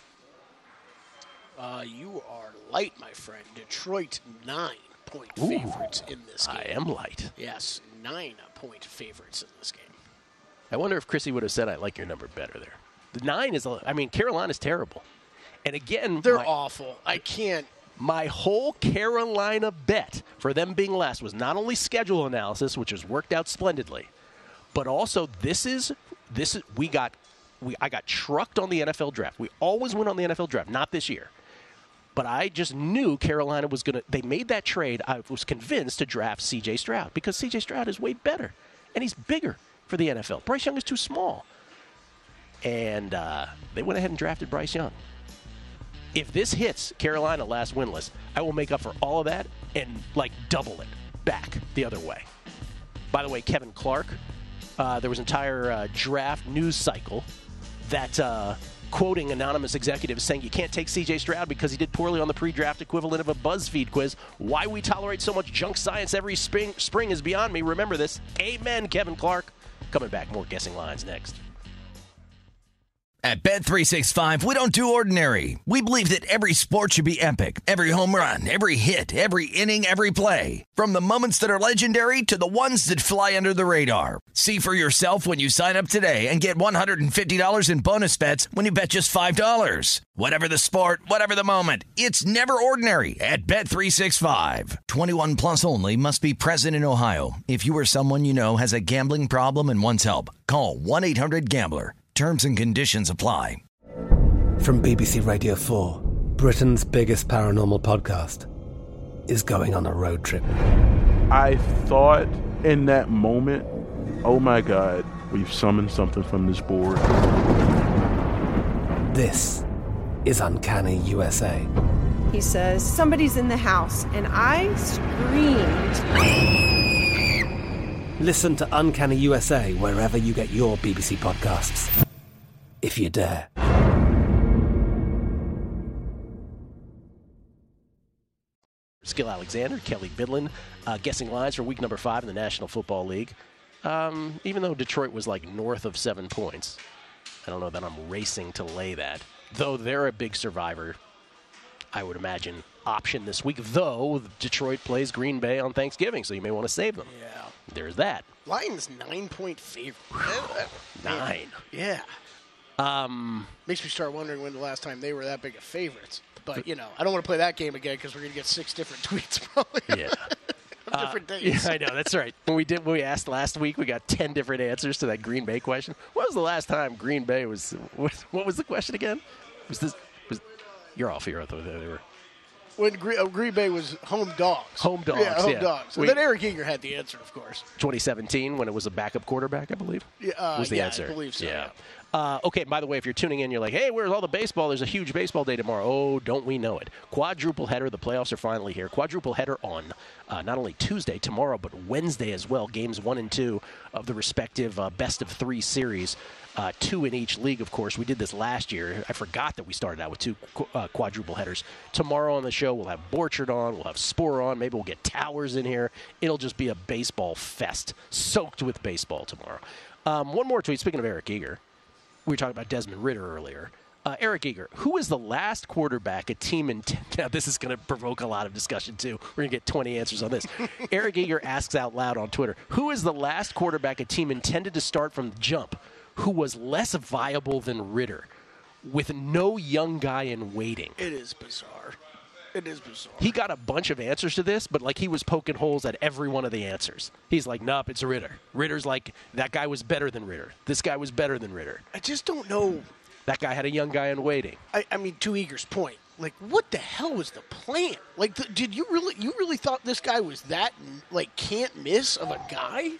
I: Uh, you are light, my friend. Detroit, nine-point favorites in this game.
H: I am light.
I: Yes, nine-point favorites in this game.
H: I wonder if Chrissy would have said, I like your number better there. The nine is, I mean, Carolina's terrible. And again,
I: they're
H: my,
I: awful. I can't.
H: My whole Carolina bet for them being last was not only schedule analysis, which has worked out splendidly, but also this is this is we got we I got trucked on the N F L draft. We always win on the N F L draft, not this year. But I just knew Carolina was going to. They made that trade. I was convinced to draft C J Stroud because C J Stroud is way better and he's bigger for the N F L. Bryce Young is too small, and uh, they went ahead and drafted Bryce Young. If this hits Carolina last winless, I will make up for all of that and, like, double it back the other way. By the way, Kevin Clark, uh, there was an entire uh, draft news cycle that uh, quoting anonymous executives saying you can't take C J Stroud because he did poorly on the pre-draft equivalent of a BuzzFeed quiz. Why we tolerate so much junk science every spring, spring is beyond me. Remember this. Amen, Kevin Clark. Coming back, more Guessing Lines next.
A: At Bet three sixty-five, we don't do ordinary. We believe that every sport should be epic. Every home run, every hit, every inning, every play. From the moments that are legendary to the ones that fly under the radar. See for yourself when you sign up today and get one hundred fifty dollars in bonus bets when you bet just five dollars. Whatever the sport, whatever the moment, it's never ordinary at Bet three sixty-five. twenty-one plus only. Must be present in Ohio. If you or someone you know has a gambling problem and wants help, call one eight hundred gambler. Terms and conditions apply.
B: From B B C Radio four, Britain's biggest paranormal podcast is going on a road trip.
C: I thought in that moment, oh my God, we've summoned something from this board.
B: This is Uncanny U S A.
D: He says, somebody's in the house, and I screamed.
B: Listen to Uncanny U S A wherever you get your B B C podcasts, if you dare.
H: Skill Alexander, Kelly Bidlin, uh, guessing lines for week number five in the National Football League. Um, even though Detroit was like north of seven points, I don't know that I'm racing to lay that. Though they're a big survivor, I would imagine, option this week. Though Detroit plays Green Bay on Thanksgiving, so you may want to save them.
I: Yeah.
H: There's that.
I: Lions nine-point favorite.
H: Nine.
I: Yeah.
H: Um,
I: Makes me start wondering when the last time they were that big of favorites. But, you know, I don't want to play that game again because we're going to get six different tweets probably.
H: Yeah.
I: on different days.
H: Uh, yeah, I know. That's right. When we did, when we asked last week, we got ten different answers to that Green Bay question. When was the last time Green Bay was? What, what was the question again? Was this? Was you're off here? I thought they were.
I: When Green, uh, Green Bay was home dogs.
H: Home dogs.
I: Yeah, home
H: yeah.
I: dogs. And
H: we,
I: then Eric Eager had the answer, of course.
H: twenty seventeen, when it was a backup quarterback, I believe.
I: Yeah, uh,
H: was the
I: yeah,
H: answer.
I: I believe so.
H: Yeah.
I: yeah.
H: Uh, okay, by the way, if you're tuning in, you're like, hey, where's all the baseball? There's a huge baseball day tomorrow. Oh, don't we know it. Quadruple header. The playoffs are finally here. Quadruple header on uh, not only Tuesday, tomorrow, but Wednesday as well. Games one and two of the respective uh, best of three series. Uh, two in each league, of course. We did this last year. I forgot that we started out with two qu- uh, quadruple headers. Tomorrow on the show, we'll have Borchard on. We'll have Sporer on. Maybe we'll get Towers in here. It'll just be a baseball fest, soaked with baseball tomorrow. Um, one more tweet. Speaking of Eric Eager, we were talking about Desmond Ridder earlier. Uh, Eric Eager, who was the last quarterback a team in – now, this is going to provoke a lot of discussion, too. We're going to get twenty answers on this. Eric Eager asks out loud on Twitter, who is the last quarterback a team intended to start from the jump who was less viable than Ridder with no young guy in waiting?
I: It is bizarre. It is bizarre.
H: He got a bunch of answers to this, but like he was poking holes at every one of the answers. He's like, nope, it's Ridder. Ridder's like, that guy was better than Ridder. This guy was better than Ridder.
I: I just don't know.
H: That guy had a young guy in waiting.
I: I, I mean, to Eager's point, like, what the hell was the plan? Like, the, did you really, you really thought this guy was that, like, can't miss of a guy?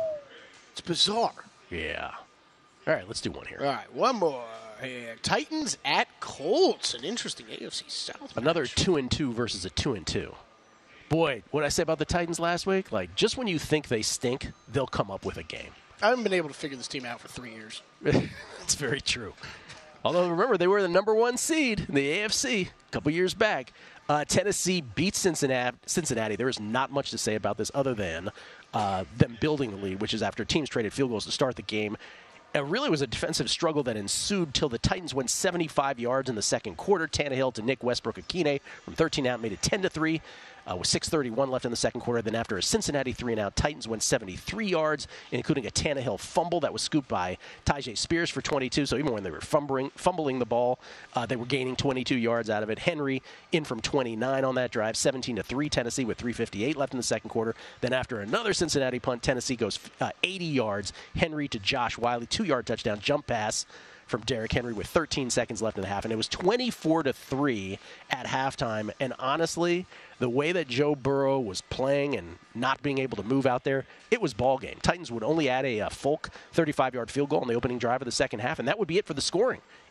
I: It's bizarre.
H: Yeah. All right, let's do one here.
I: All right, one more. Uh, Titans at Colts, an interesting A F C South.
H: Another
I: match.
H: two and two versus a two and two. Boy, what did I say about the Titans last week? Like, just when you think they stink, they'll come up with a game.
I: I haven't been able to figure this team out for three years.
H: It's very true. Although, remember, they were the number one seed in the A F C a couple years back. Uh, Tennessee beat Cincinnati. Cincinnati. There is not much to say about this other than uh, them building the lead, which is after teams traded field goals to start the game. It really was a defensive struggle that ensued till the Titans went seventy-five yards in the second quarter. Tannehill to Nick Westbrook-Akine from thirteen out made it ten to three. Uh, with six thirty-one left in the second quarter. Then after a Cincinnati three and out, Titans went seventy-three yards, including a Tannehill fumble that was scooped by Tyjae Spears for twenty-two. So even when they were fumbling, fumbling the ball, uh, they were gaining twenty-two yards out of it. Henry in from twenty-nine on that drive, seventeen to three Tennessee with three fifty-eight left in the second quarter. Then after another Cincinnati punt, Tennessee goes uh, eighty yards. Henry to Josh Wiley, two-yard touchdown, jump pass from Derrick Henry with thirteen seconds left in the half, and it was twenty-four to three at halftime. And honestly, the way that Joe Burrow was playing and not being able to move out there, it was ball game. Titans would only add a uh, Folk thirty-five-yard field goal on the opening drive of the second half, and that would be it for the scoring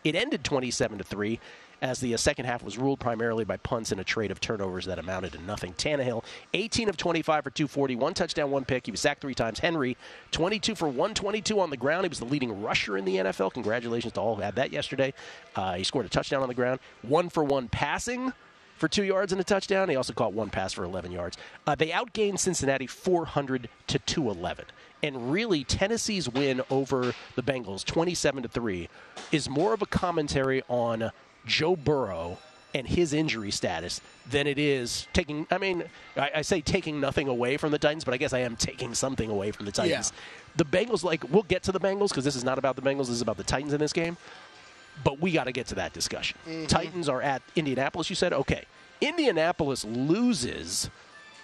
H: It ended twenty-seven to three. As the uh, second half was ruled primarily by punts and a trade of turnovers that amounted to nothing. Tannehill, eighteen of twenty-five for two forty, one touchdown, one pick. He was sacked three times. Henry, twenty-two for one twenty-two on the ground. He was the leading rusher in the N F L. Congratulations to all who had that yesterday. Uh, he scored a touchdown on the ground. One for one passing for two yards and a touchdown. He also caught one pass for eleven yards. Uh, they outgained Cincinnati four hundred to two eleven. And really, Tennessee's win over the Bengals, twenty-seven to three, is more of a commentary on Joe Burrow and his injury status than it is taking, I mean, I, I say taking nothing away from the Titans, but I guess I am taking something away from the Titans. Yeah. The Bengals, like, we'll get to the Bengals because this is not about the Bengals, this is about the Titans in this game, but we got to get to that discussion. Mm-hmm. Titans are at Indianapolis, you said? Okay. Indianapolis loses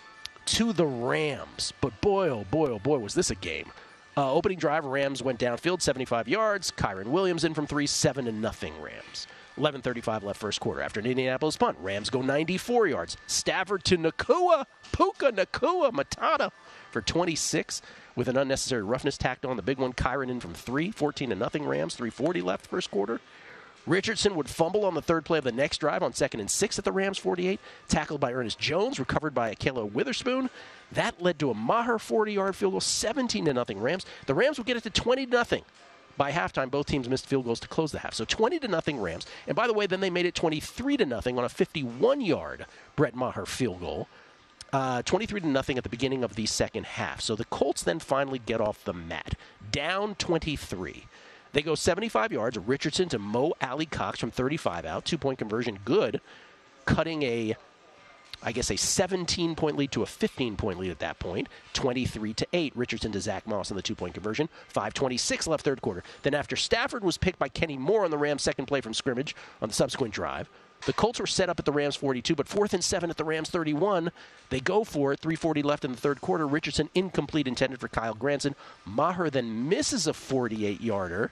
H: to the Rams, but boy, oh boy, oh boy, was this a game. Uh, opening drive, Rams went downfield, seventy-five yards. Kyron Williams in from three, seven to nothing Rams. eleven thirty-five left first quarter. After an Indianapolis punt, Rams go ninety-four yards. Stafford to Nacua, Puka Nacua Matata for twenty-six with an unnecessary roughness tacked on. The big one, Kyron in from three, fourteen to nothing Rams, three forty left first quarter. Richardson would fumble on the third play of the next drive on second and six at the Rams forty-eight. Tackled by Ernest Jones, recovered by Ahkello Witherspoon. That led to a Maher forty-yard field goal, seventeen to nothing Rams. The Rams would get it to twenty to nothing. By halftime, both teams missed field goals to close the half. So twenty to nothing Rams. And by the way, then they made it twenty-three to nothing on a fifty-one-yard Brett Maher field goal. Uh, twenty-three to nothing at the beginning of the second half. So the Colts then finally get off the mat. Down twenty-three. They go seventy-five yards. Richardson to Mo Alley Cox from thirty-five out. Two-point conversion, good. Cutting a, I guess, a seventeen-point lead to a fifteen-point lead at that point. twenty-three to eight. Richardson to Zach Moss on the two-point conversion. five twenty-six left third quarter. Then after Stafford was picked by Kenny Moore on the Rams' second play from scrimmage on the subsequent drive, the Colts were set up at the Rams forty-two, but fourth and seven at the Rams thirty-one. They go for it. three forty left in the third quarter. Richardson incomplete, intended for Kyle Granson. Maher then misses a forty-eight-yarder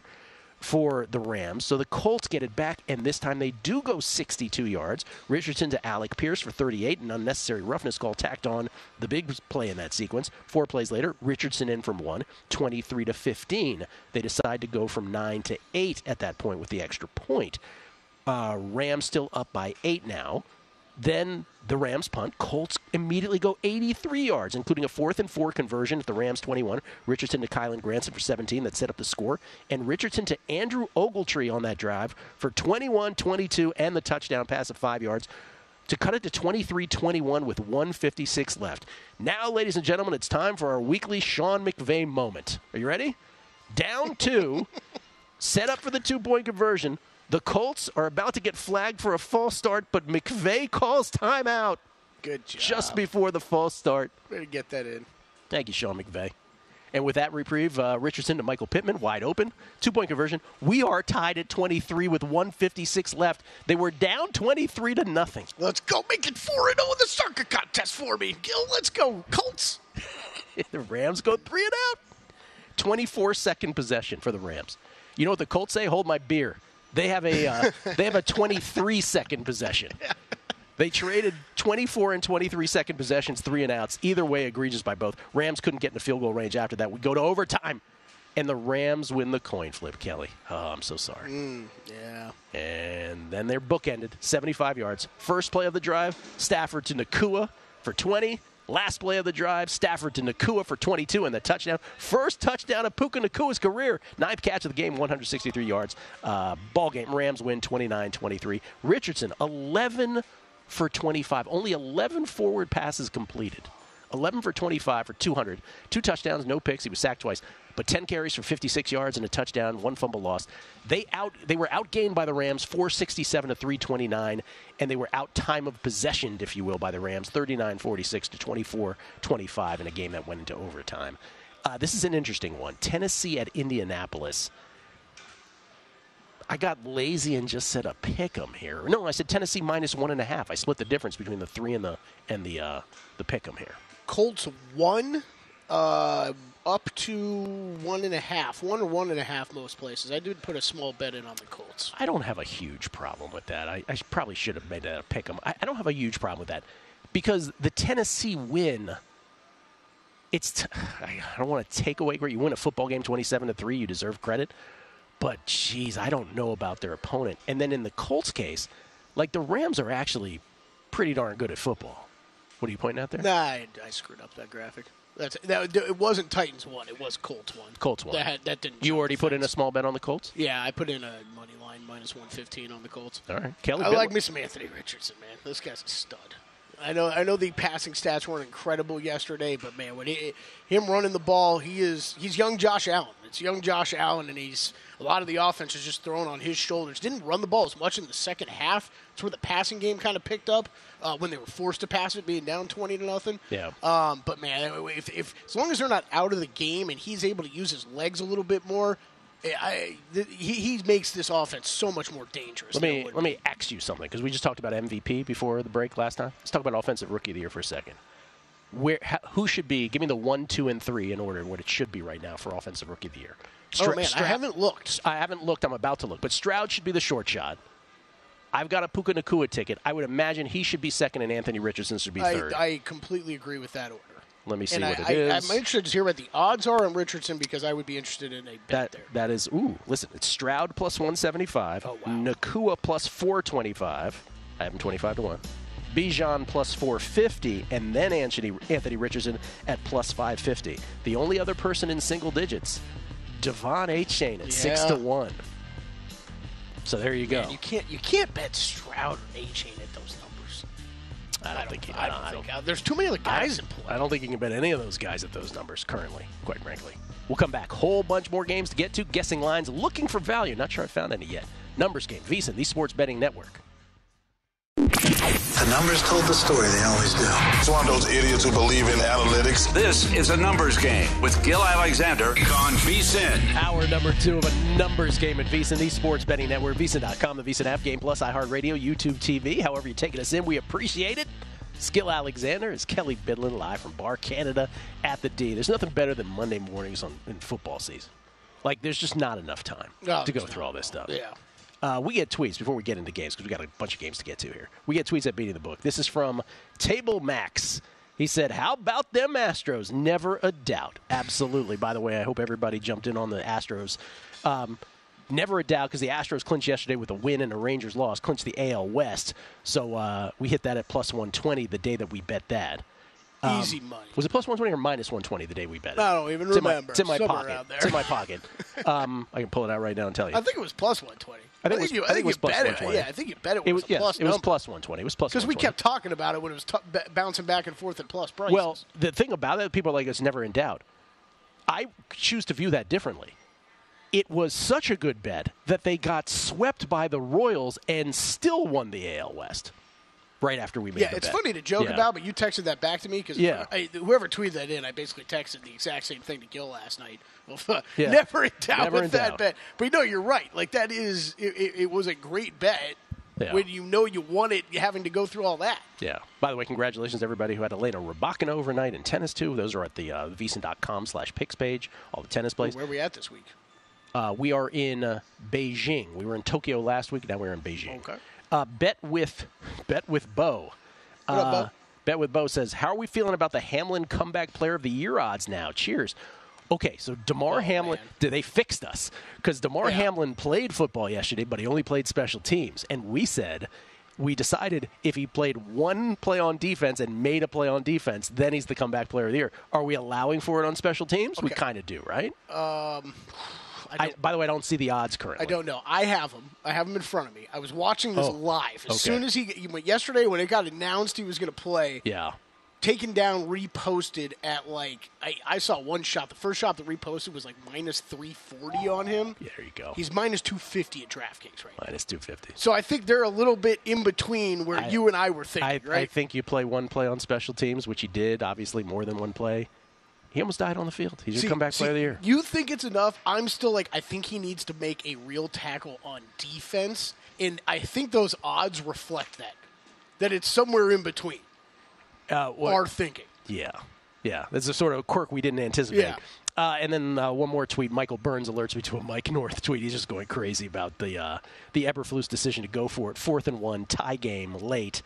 H: for the Rams. So the Colts get it back, and this time they do go sixty-two yards. Richardson to Alec Pierce for thirty-eight, an unnecessary roughness call tacked on the big play in that sequence. Four plays later, Richardson in from one, twenty-three to fifteen. They decide to go from nine to eight at that point with the extra point. Uh, Rams still up by eight now. Then the Rams punt. Colts immediately go eighty-three yards, including a fourth and four conversion at the Rams twenty-one. Richardson to Kylan Granson for seventeen. That set up the score. And Richardson to Andrew Ogletree on that drive for twenty-one twenty-two and the touchdown pass of five yards to cut it to twenty-three twenty-one with one fifty-six left. Now, ladies and gentlemen, it's time for our weekly Sean McVay moment. Are you ready? Down two, set up for the two-point conversion. The Colts are about to get flagged for a false start, but McVay calls timeout.
I: Good job.
H: Just before the false start.
I: Way to get that in.
H: Thank you, Sean McVay. And with that reprieve, uh, Richardson to Michael Pittman, wide open. Two-point conversion. We are tied at twenty-three with one fifty-six left. They were down twenty-three to nothing.
I: Let's go make it four and oh in the soccer contest for me. Gil, let's go. Colts.
H: The Rams go three and out. twenty-four second possession for the Rams. You know what the Colts say? Hold my beer. They have a uh, they have a twenty-three second possession. They traded twenty-four and twenty-three second possessions, three and outs. Either way, egregious by both. Rams couldn't get in the field goal range after that. We go to overtime, and the Rams win the coin flip, Kelly. Oh, I'm so sorry.
I: Mm, yeah.
H: And then they're bookended, seventy-five yards. First play of the drive, Stafford to Nacua for twenty. Last play of the drive, Stafford to Nacua for twenty-two and the touchdown. First touchdown of Puka Nakua's career. Ninth catch of the game, one hundred sixty-three yards. Uh, ball game, Rams win twenty-nine twenty-three. Richardson, eleven for twenty-five. Only eleven forward passes completed. eleven for twenty-five for two hundred. Two touchdowns, no picks. He was sacked twice. But ten carries for fifty-six yards and a touchdown, one fumble lost. They out they were outgained by the Rams, four sixty-seven to three twenty-nine, and they were out time of possession, if you will, by the Rams, thirty-nine forty-six to twenty-four twenty-five in a game that went into overtime. Uh, this is an interesting one. Tennessee at Indianapolis. I got lazy and just said a pick 'em here. No, I said Tennessee minus one and a half. I split the difference between the three and the and the uh, the pick 'em here.
I: Colts one. Uh, up to one and a half, one or one and a half most places. I did put a small bet in on the Colts.
H: I don't have a huge problem with that. I, I probably should have made that a pick 'em. I, I don't have a huge problem with that because the Tennessee win. It's t- I don't want to take away where you win a football game twenty-seven to three. You deserve credit, But, geez, I don't know about their opponent. And then in the Colts case, like the Rams are actually pretty darn good at football. What are you pointing out there?
I: Nah, I, I screwed up that graphic. That's that. It wasn't Titans one. It was Colts one.
H: Colts one.
I: That, that didn't.
H: You already put in a small bet on the Colts?
I: Yeah, I put in a money line minus one fifteen on the Colts.
H: All right, Kelly.
I: I
H: Bill-
I: like me some Anthony Richardson, man. This guy's a stud. I know. I know the passing stats weren't incredible yesterday, but man, when he, him running the ball, he is he's young Josh Allen. It's young Josh Allen, and he's a lot of the offense is just thrown on his shoulders. Didn't run the ball as much in the second half. It's where the passing game kind of picked up uh, when they were forced to pass it, being down twenty to nothing.
H: Yeah.
I: Um, but man, if, if as long as they're not out of the game and he's able to use his legs a little bit more, I, th- he, he makes this offense so much more dangerous.
H: Let me let me ask you something, because we just talked about M V P before the break last time. Let's talk about Offensive Rookie of the Year for a second. Where how, who should be? Give me the one, two, and three in order. What it should be right now for Offensive Rookie of the Year.
I: Stra- oh man, Stra- I haven't looked.
H: I haven't looked. I'm about to look. But Stroud should be the short shot. I've got a Puka Nacua ticket. I would imagine he should be second, and Anthony Richardson should be third.
I: I, I completely agree with that order.
H: Let me see
I: and
H: what
I: I,
H: it is.
I: I, I'm interested to hear what the odds are on Richardson, because I would be interested in a bet
H: that,
I: there.
H: That is, ooh, listen, it's Stroud plus one seventy-five.
I: Oh, wow.
H: Nacua plus four twenty-five. I have him twenty-five to one. Bijan plus four fifty, and then Anthony, Anthony Richardson at plus five fifty. The only other person in single digits, Devon Achane at
I: yeah.
H: six to one. So there you go.
I: Man, you can't you can't bet Stroud or Achane at those numbers.
H: I don't,
I: I don't
H: think. You,
I: I don't, I don't think. There's too many other guys
H: I,
I: in play.
H: I don't think you can bet any of those guys at those numbers currently, quite frankly. We'll come back. Whole bunch more games to get to. Guessing lines, looking for value. Not sure I found any yet. Numbers game. VSiN, the Sports Betting Network.
E: The numbers told the story. They always do.
F: It's one of those idiots who believe in analytics.
G: This is a numbers game with Gil Alexander on VSiN.
H: Hour number two of a numbers game at VSiN, the Sports Betting Network. VSiN dot com, the VSiN app, Game Plus, iHeartRadio, YouTube T V. However you're taking us in, we appreciate it. Skill Alexander is Kelly Bidlin, live from Bar Canada at the D. There's nothing better than Monday mornings on in football season. Like, there's just not enough time
I: no,
H: to go through all this stuff.
I: Yeah.
H: Uh, we get tweets before we get into games, because we got a bunch of games to get to here. We get tweets at Beating the Book. This is from Table Max. He said, how about them Astros? Never a doubt. Absolutely. By the way, I hope everybody jumped in on the Astros. Um, never a doubt, because the Astros clinched yesterday with a win and a Rangers loss, clinched the A L West. So uh, we hit that at plus one twenty the day that we bet that. Um,
I: Easy money.
H: Was it plus one twenty or minus one twenty the day we bet it?
I: I don't even
H: it's
I: remember.
H: In my, it's in my
I: Somewhere
H: pocket.
I: around there.
H: It's in my pocket. Um, I can pull it out right now and tell you.
I: I think it was plus one twenty.
H: I think it was,
I: you,
H: I think it was
I: you
H: plus
I: bet
H: one
I: it.
H: twenty.
I: Yeah, I think you bet it was,
H: it was
I: a
H: yes,
I: plus
H: it was
I: number.
H: plus one twenty. It was plus
I: Because we
H: one twenty.
I: kept talking about it when it was t- b- bouncing back and forth at plus prices.
H: Well, the thing about it, people are like, it's never in doubt. I choose to view that differently. It was such a good bet that they got swept by the Royals and still won the A L West right after we made
I: yeah,
H: the
I: it's
H: bet.
I: funny to joke
H: yeah.
I: about, but you texted that back to me because
H: Yeah.
I: whoever tweeted that in, I basically texted the exact same thing to Gil last night. Well,
H: Yeah.
I: Never in doubt
H: Never
I: with
H: in
I: that
H: doubt.
I: bet. But you know, you're right. Like that is, it, it, it was a great bet
H: Yeah.
I: when you know you won it, having to go through all that.
H: Yeah. By the way, congratulations to everybody who had Elena Rybakina overnight in tennis, too. Those are at the uh, VSiN dot com slash picks page, all the tennis plays.
I: Where are we at this week?
H: Uh, we are in uh, Beijing. We were in Tokyo last week. Now we're in Beijing.
I: Okay.
H: Uh, bet with bet with Bo.
I: What up,
H: Uh,
I: Bo?
H: Bet with Bo says, how are we feeling about the Hamlin Comeback Player of the Year odds now? Cheers. Okay, so DeMar
I: Oh,
H: Hamlin,
I: man.
H: they fixed us because DeMar
I: Yeah.
H: Hamlin played football yesterday, but he only played special teams. And we said, we decided if he played one play on defense and made a play on defense, then he's the Comeback Player of the Year. Are we allowing for it on special teams? We
I: Okay.
H: kind of do, right?
I: Um,
H: I,
I: I don't,
H: by the way, I don't see the odds currently.
I: I don't know. I have them. I have them in front of me. I was watching this
H: Oh,
I: live. As
H: okay.
I: soon as he, he went yesterday, when it got announced he was going to play,
H: Yeah.
I: taken down, reposted at like I, I saw one shot. The first shot that reposted was like minus three forty on him.
H: Yeah, there you go.
I: He's minus two fifty at DraftKings right now.
H: Minus two fifty.
I: So I think they're a little bit in between where
H: I-
I: you and I were thinking,
H: I,
I: right?
H: I think you play one play on special teams, which he did, obviously more than one play. He almost died on the field. He's
I: See-
H: your comeback
I: see,
H: player of the year.
I: You think it's enough? I'm still like, I think he needs to make a real tackle on defense, and I think those odds reflect that. That it's somewhere in between.
H: Uh, what-
I: Our thinking.
H: Yeah. Yeah. That's a sort of quirk we didn't anticipate.
I: Yeah.
H: Uh, and then uh, one more tweet. Michael Burns alerts me to a Mike North tweet. He's just going crazy about the uh, the Eberflus decision to go for it. Fourth and one, tie game, late.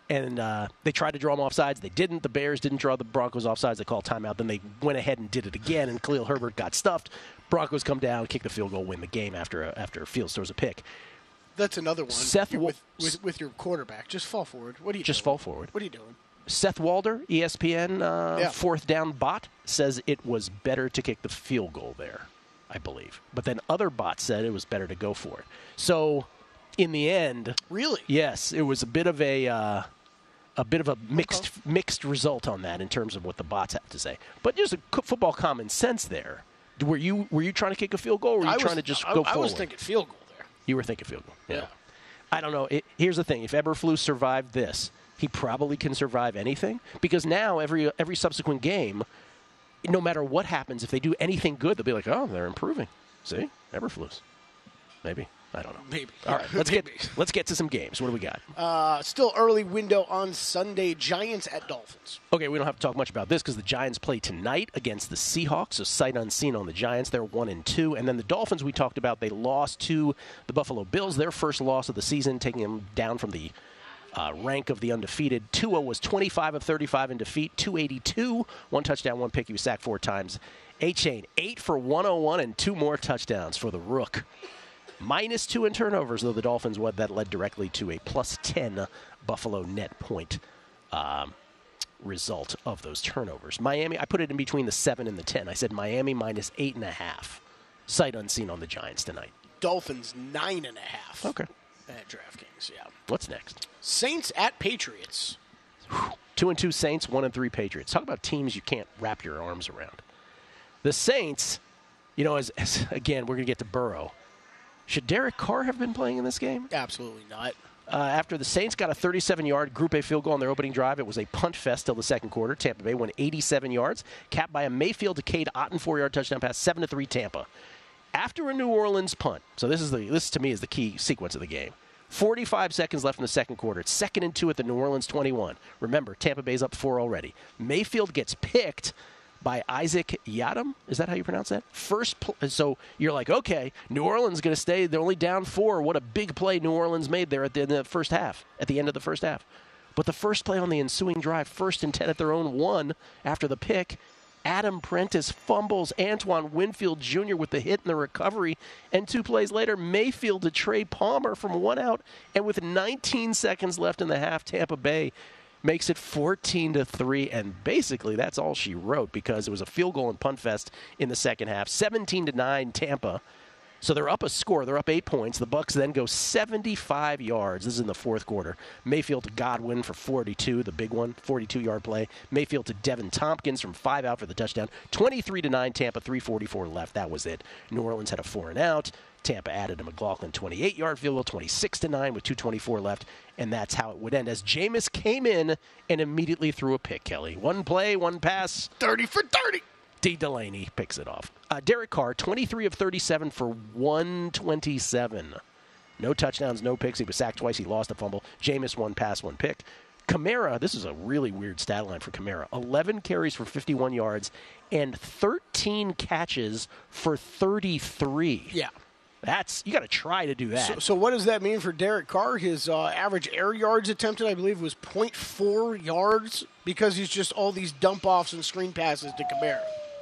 H: And uh, they tried to draw them offsides. They didn't. The Bears didn't draw the Broncos offsides. They called timeout. Then they went ahead and did it again, and Khalil Herbert got stuffed. Broncos come down, kick the field goal, win the game after a, after Fields throws a pick.
I: That's another one.
H: Seth
I: You're with, with, with your quarterback. Just fall forward. What are you
H: Just
I: doing?
H: fall forward.
I: What are you doing?
H: Seth Walder, E S P N uh,
I: Yeah.
H: fourth down bot, says it was better to kick the field goal there, I believe. But then other bots said it was better to go for it. So in the end,
I: really,
H: yes, it was a bit of a uh, a bit of a mixed okay. mixed result on that in terms of what the bots have to say. But just a football common sense there. Were you were you trying to kick a field goal, or were you
I: I
H: trying
I: was,
H: to just
I: I,
H: go
I: I
H: forward?
I: I was thinking field goal there.
H: You were thinking field goal. Yeah.
I: yeah.
H: I don't know. It, here's the thing: if Eberflus survived this, he probably can survive anything, because now every every subsequent game, no matter what happens, if they do anything good, they'll be like, oh, they're improving. See, Eberflus, maybe. I don't know.
I: Maybe.
H: All right, let's
I: Maybe.
H: get let's get to some games. What do we got?
I: Uh, still early window on Sunday. Giants at Dolphins.
H: Okay, we don't have to talk much about this because the Giants play tonight against the Seahawks. So sight unseen on the Giants. They're one and two, and then the Dolphins we talked about. They lost to the Buffalo Bills, their first loss of the season, taking them down from the uh, rank of the undefeated. Tua was twenty-five of thirty-five in defeat, two eighty-two, one touchdown, one pick. He was sacked four times. A-Chain, eight for one oh one and two more touchdowns for the Rook. Minus two in turnovers, though the Dolphins, what that led directly to a plus ten Buffalo net point um, result of those turnovers. Miami, I put it in between the seven and the ten. I said Miami minus eight and a half. Sight unseen on the Giants tonight.
I: Dolphins nine and a half.
H: Okay.
I: At DraftKings, yeah.
H: What's next?
I: Saints at Patriots.
H: Two and two Saints, one and three Patriots. Talk about teams you can't wrap your arms around. The Saints, you know, as, as again, we're going to get to Burrow. Should Derek Carr have been playing in this game?
I: Absolutely not.
H: Uh, after the Saints got a thirty-seven-yard Group A field goal on their opening drive, it was a punt fest till the second quarter. Tampa Bay won eighty-seven yards, capped by a Mayfield to Cade Otton four-yard touchdown pass, seven to three Tampa. After a New Orleans punt, so this is the this to me is the key sequence of the game. forty-five seconds left in the second quarter. It's second and two at the New Orleans twenty-one. Remember, Tampa Bay's up four already. Mayfield gets picked by Isaac Yiadom. Is that how you pronounce that? First, pl- so you're like, okay, New Orleans going to stay. They're only down four. What a big play New Orleans made there at the end of the first half, at the end of the first half. But the first play on the ensuing drive, first and ten at their own one after the pick, Adam Prentice fumbles Antoine Winfield Junior with the hit and the recovery, and two plays later, Mayfield to Trey Palmer from one out, and with nineteen seconds left in the half, Tampa Bay makes it fourteen to three, and basically that's all she wrote because it was a field goal and punt fest in the second half. seventeen to nine Tampa. So they're up a score. They're up eight points. The Bucs then go seventy-five yards. This is in the fourth quarter. Mayfield to Godwin for forty-two, the big one, forty-two-yard play. Mayfield to Devin Tompkins from five out for the touchdown. twenty-three to nine Tampa, three forty-four left. That was it. New Orleans had a four and out. Tampa added a McLaughlin twenty-eight-yard field goal, twenty-six to nine with two twenty-four left, and that's how it would end as Jameis came in and immediately threw a pick, Kelly. One play, one pass.
I: thirty for thirty.
H: D. Delaney picks it off. Uh, Derek Carr, twenty-three of thirty-seven for one twenty-seven. No touchdowns, no picks. He was sacked twice. He lost a fumble. Jameis, one pass, one pick. Kamara, this is a really weird stat line for Kamara. eleven carries for fifty-one yards and thirteen catches for thirty-three.
I: Yeah.
H: That's, you got to try to do that.
I: So, so what does that mean for Derek Carr? His uh, average air yards attempted, I believe, was point four yards because he's just all these dump-offs and screen passes to Kamara.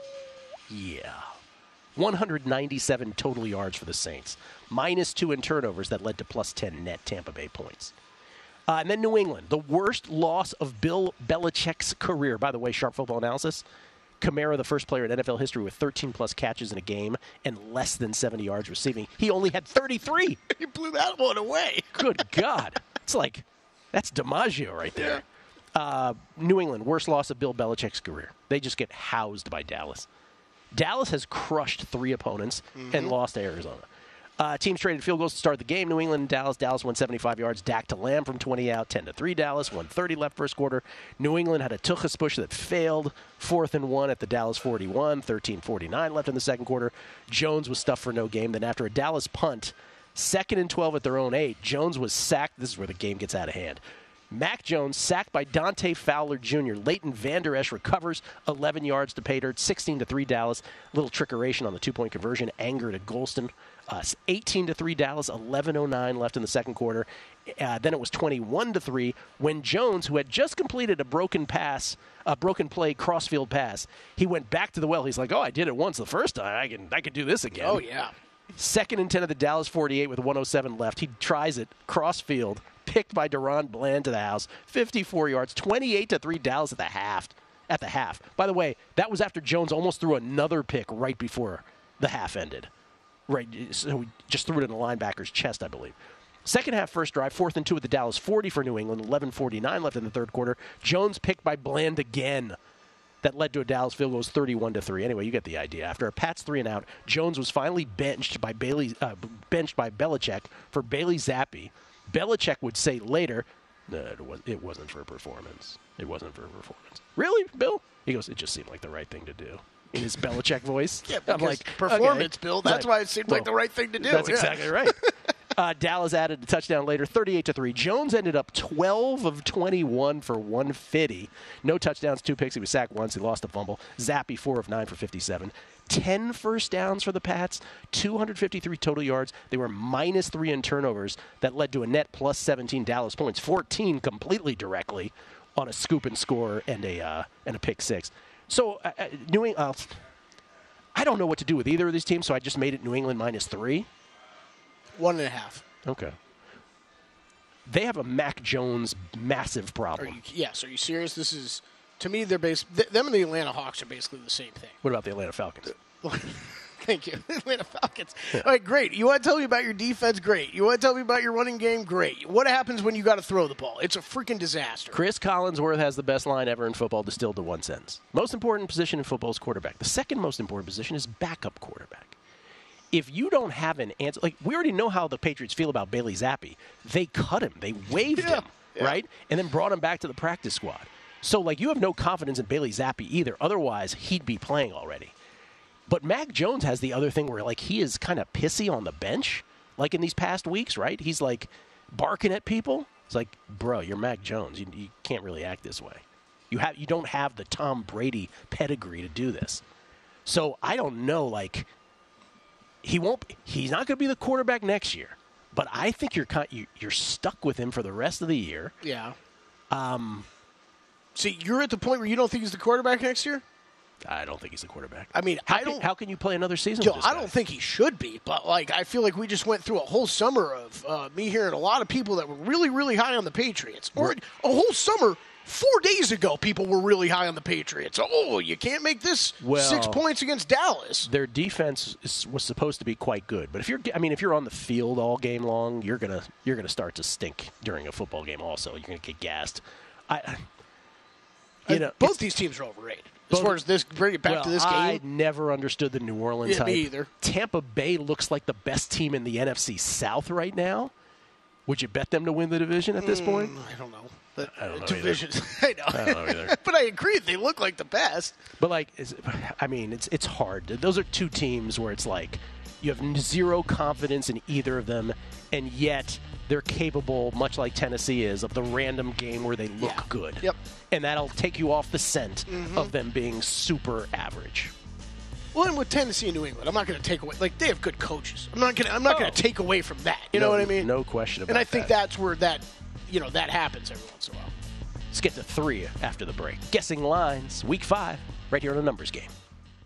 H: Yeah. one hundred ninety-seven total yards for the Saints. Minus two in turnovers that led to plus ten net Tampa Bay points. Uh, and then New England, the worst loss of Bill Belichick's career. By the way, Sharp Football Analysis, Kamara, the first player in N F L history with thirteen-plus catches in a game and less than seventy yards receiving. He only had thirty-three.
I: He blew that one away.
H: Good God. It's like, that's DiMaggio right there. Uh, New England, worst loss of Bill Belichick's career. They just get housed by Dallas. Dallas has crushed three opponents mm-hmm. and lost to Arizona. Uh, teams traded field goals to start the game. New England and Dallas. Dallas won seventy-five yards. Dak to Lamb from twenty out, ten to three Dallas. one thirty left first quarter. New England had a Tuchus push that failed. Fourth and one at the Dallas forty-one. thirteen forty-nine left in the second quarter. Jones was stuffed for no game. Then after a Dallas punt, second and twelve at their own eight, Jones was sacked. This is where the game gets out of hand. Mac Jones sacked by Dante Fowler Junior Leighton Vander Esch recovers eleven yards to pay dirt, sixteen to three Dallas. Little trickeration on the two-point conversion, anger to Golston. Uh, eighteen to three Dallas, eleven oh nine left in the second quarter. Uh, then it was twenty-one to three when Jones, who had just completed a broken pass, a broken play crossfield pass, he went back to the well. He's like, "Oh, I did it once the first time. I can, I can do this again."
I: Oh yeah.
H: Second and ten at the Dallas forty-eight with one oh seven left. He tries it crossfield, picked by Deron Bland to the house, fifty-four yards, twenty-eight to three Dallas at the half. At the half. By the way, that was after Jones almost threw another pick right before the half ended. Right, so he just threw it in the linebacker's chest, I believe. Second half, first drive, fourth and two at the Dallas forty for New England, eleven forty-nine left in the third quarter. Jones picked by Bland again. That led to a Dallas field goal, thirty-one to three. Anyway, you get the idea. After a Pats three and out, Jones was finally benched by Bailey, uh, benched by Belichick for Bailey Zappi. Belichick would say later, no, it, was, it wasn't for performance. It wasn't for performance. Really, Bill? He goes, it just seemed like the right thing to do. In his Belichick voice.
I: Yeah,
H: I'm like,
I: performance,
H: okay.
I: Bill. That's
H: like,
I: why it seemed
H: well,
I: like the right thing to do.
H: That's
I: yeah.
H: exactly right. Uh, Dallas added a touchdown later, thirty-eight to three. Jones ended up twelve of twenty-one for one fifty. No touchdowns, two picks. He was sacked once. He lost a fumble. Zappi, four of nine for fifty-seven. ten first downs for the Pats, two hundred fifty-three total yards. They were minus three in turnovers. That led to a net plus seventeen Dallas points, fourteen completely directly on a scoop and score and a uh, and a pick six. So, uh, New England, uh, I don't know what to do with either of these teams, so I just made it New England minus three.
I: One and a half.
H: Okay. They have a Mac Jones massive problem.
I: Are you, yes. Are you serious? This is, to me, they're bas- th- them and the Atlanta Hawks are basically the same thing.
H: What about the Atlanta Falcons?
I: Thank you. Atlanta Falcons. Yeah. All right, great. You want to tell me about your defense? Great. You want to tell me about your running game? Great. What happens when you got to throw the ball? It's a freaking disaster.
H: Chris Collinsworth has the best line ever in football distilled to one sentence. Most important position in football is quarterback. The second most important position is backup quarterback. If you don't have an answer, like we already know how the Patriots feel about Bailey Zappi. They cut him. They waived
I: yeah.
H: him,
I: yeah.
H: right? And then brought him back to the practice squad. So, like, you have no confidence in Bailey Zappi either. Otherwise, he'd be playing already. But Mac Jones has the other thing where, like, he is kind of pissy on the bench, like in these past weeks, right? He's, like, barking at people. It's like, bro, you're Mac Jones. You, you can't really act this way. You have you don't have the Tom Brady pedigree to do this. So I don't know, like, he won't. He's not going to be the quarterback next year. But I think you're you're stuck with him for the rest of the year.
I: Yeah.
H: Um.
I: See, you're at the point where you don't think he's the quarterback next year?
H: I don't think he's the quarterback.
I: I mean,
H: how
I: I don't.
H: Can, how can you play another season?
I: Yo,
H: with this
I: I
H: guy?
I: don't think he should be. But like, I feel like we just went through a whole summer of uh, me hearing a lot of people that were really, really high on the Patriots. Or a whole summer, four days ago, people were really high on the Patriots. Oh, you can't make this
H: well,
I: six points against Dallas.
H: Their defense is, was supposed to be quite good, but if you're, I mean, if you're on the field all game long, you're gonna you're gonna start to stink during a football game. Also, you're gonna get gassed. I. You know,
I: both these teams are overrated. As far as this, bring it back
H: well,
I: to this game.
H: I never understood the New Orleans
I: yeah,
H: hype.
I: Me either.
H: Tampa Bay looks like the best team in the N F C South right now. Would you bet them to win the division at this
I: mm,
H: point?
I: I don't know. The,
H: I don't know
I: division.
H: either.
I: I know.
H: I don't know either.
I: But I agree. They look like the best.
H: But, like, is, I mean, it's it's hard. Those are two teams where it's like you have zero confidence in either of them, and yet they're capable, much like Tennessee is, of the random game where they look
I: yeah.
H: good.
I: Yep.
H: And that'll take you off the scent
I: mm-hmm.
H: of them being super average.
I: Well, and with Tennessee and New England, I'm not going to take away. Like, they have good coaches. I'm not going. I'm not
H: oh.
I: going to take away from that. You
H: no,
I: know what I mean?
H: No question about that.
I: And I think
H: that.
I: that's where that, you know, that happens every once in a while.
H: Let's get to three after the break. Guessing lines, week five, right here on the Numbers Game.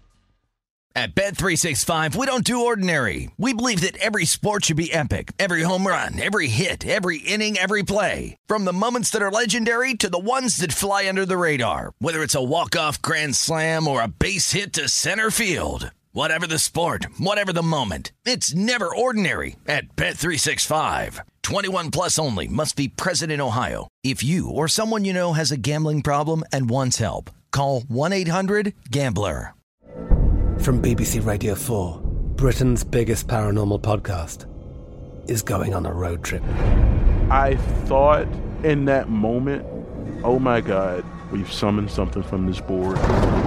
A: At Bet three sixty-five, we don't do ordinary. We believe that every sport should be epic. Every home run, every hit, every inning, every play. From the moments that are legendary to the ones that fly under the radar. Whether it's a walk-off grand slam or a base hit to center field. Whatever the sport, whatever the moment. It's never ordinary at Bet three sixty-five. twenty-one plus only. Must be present in Ohio. If you or someone you know has a gambling problem and wants help, call one eight hundred gambler.
B: From B B C Radio four, Britain's biggest paranormal podcast is going on a road trip.
C: I thought in that moment, oh my God, we've summoned something from this board.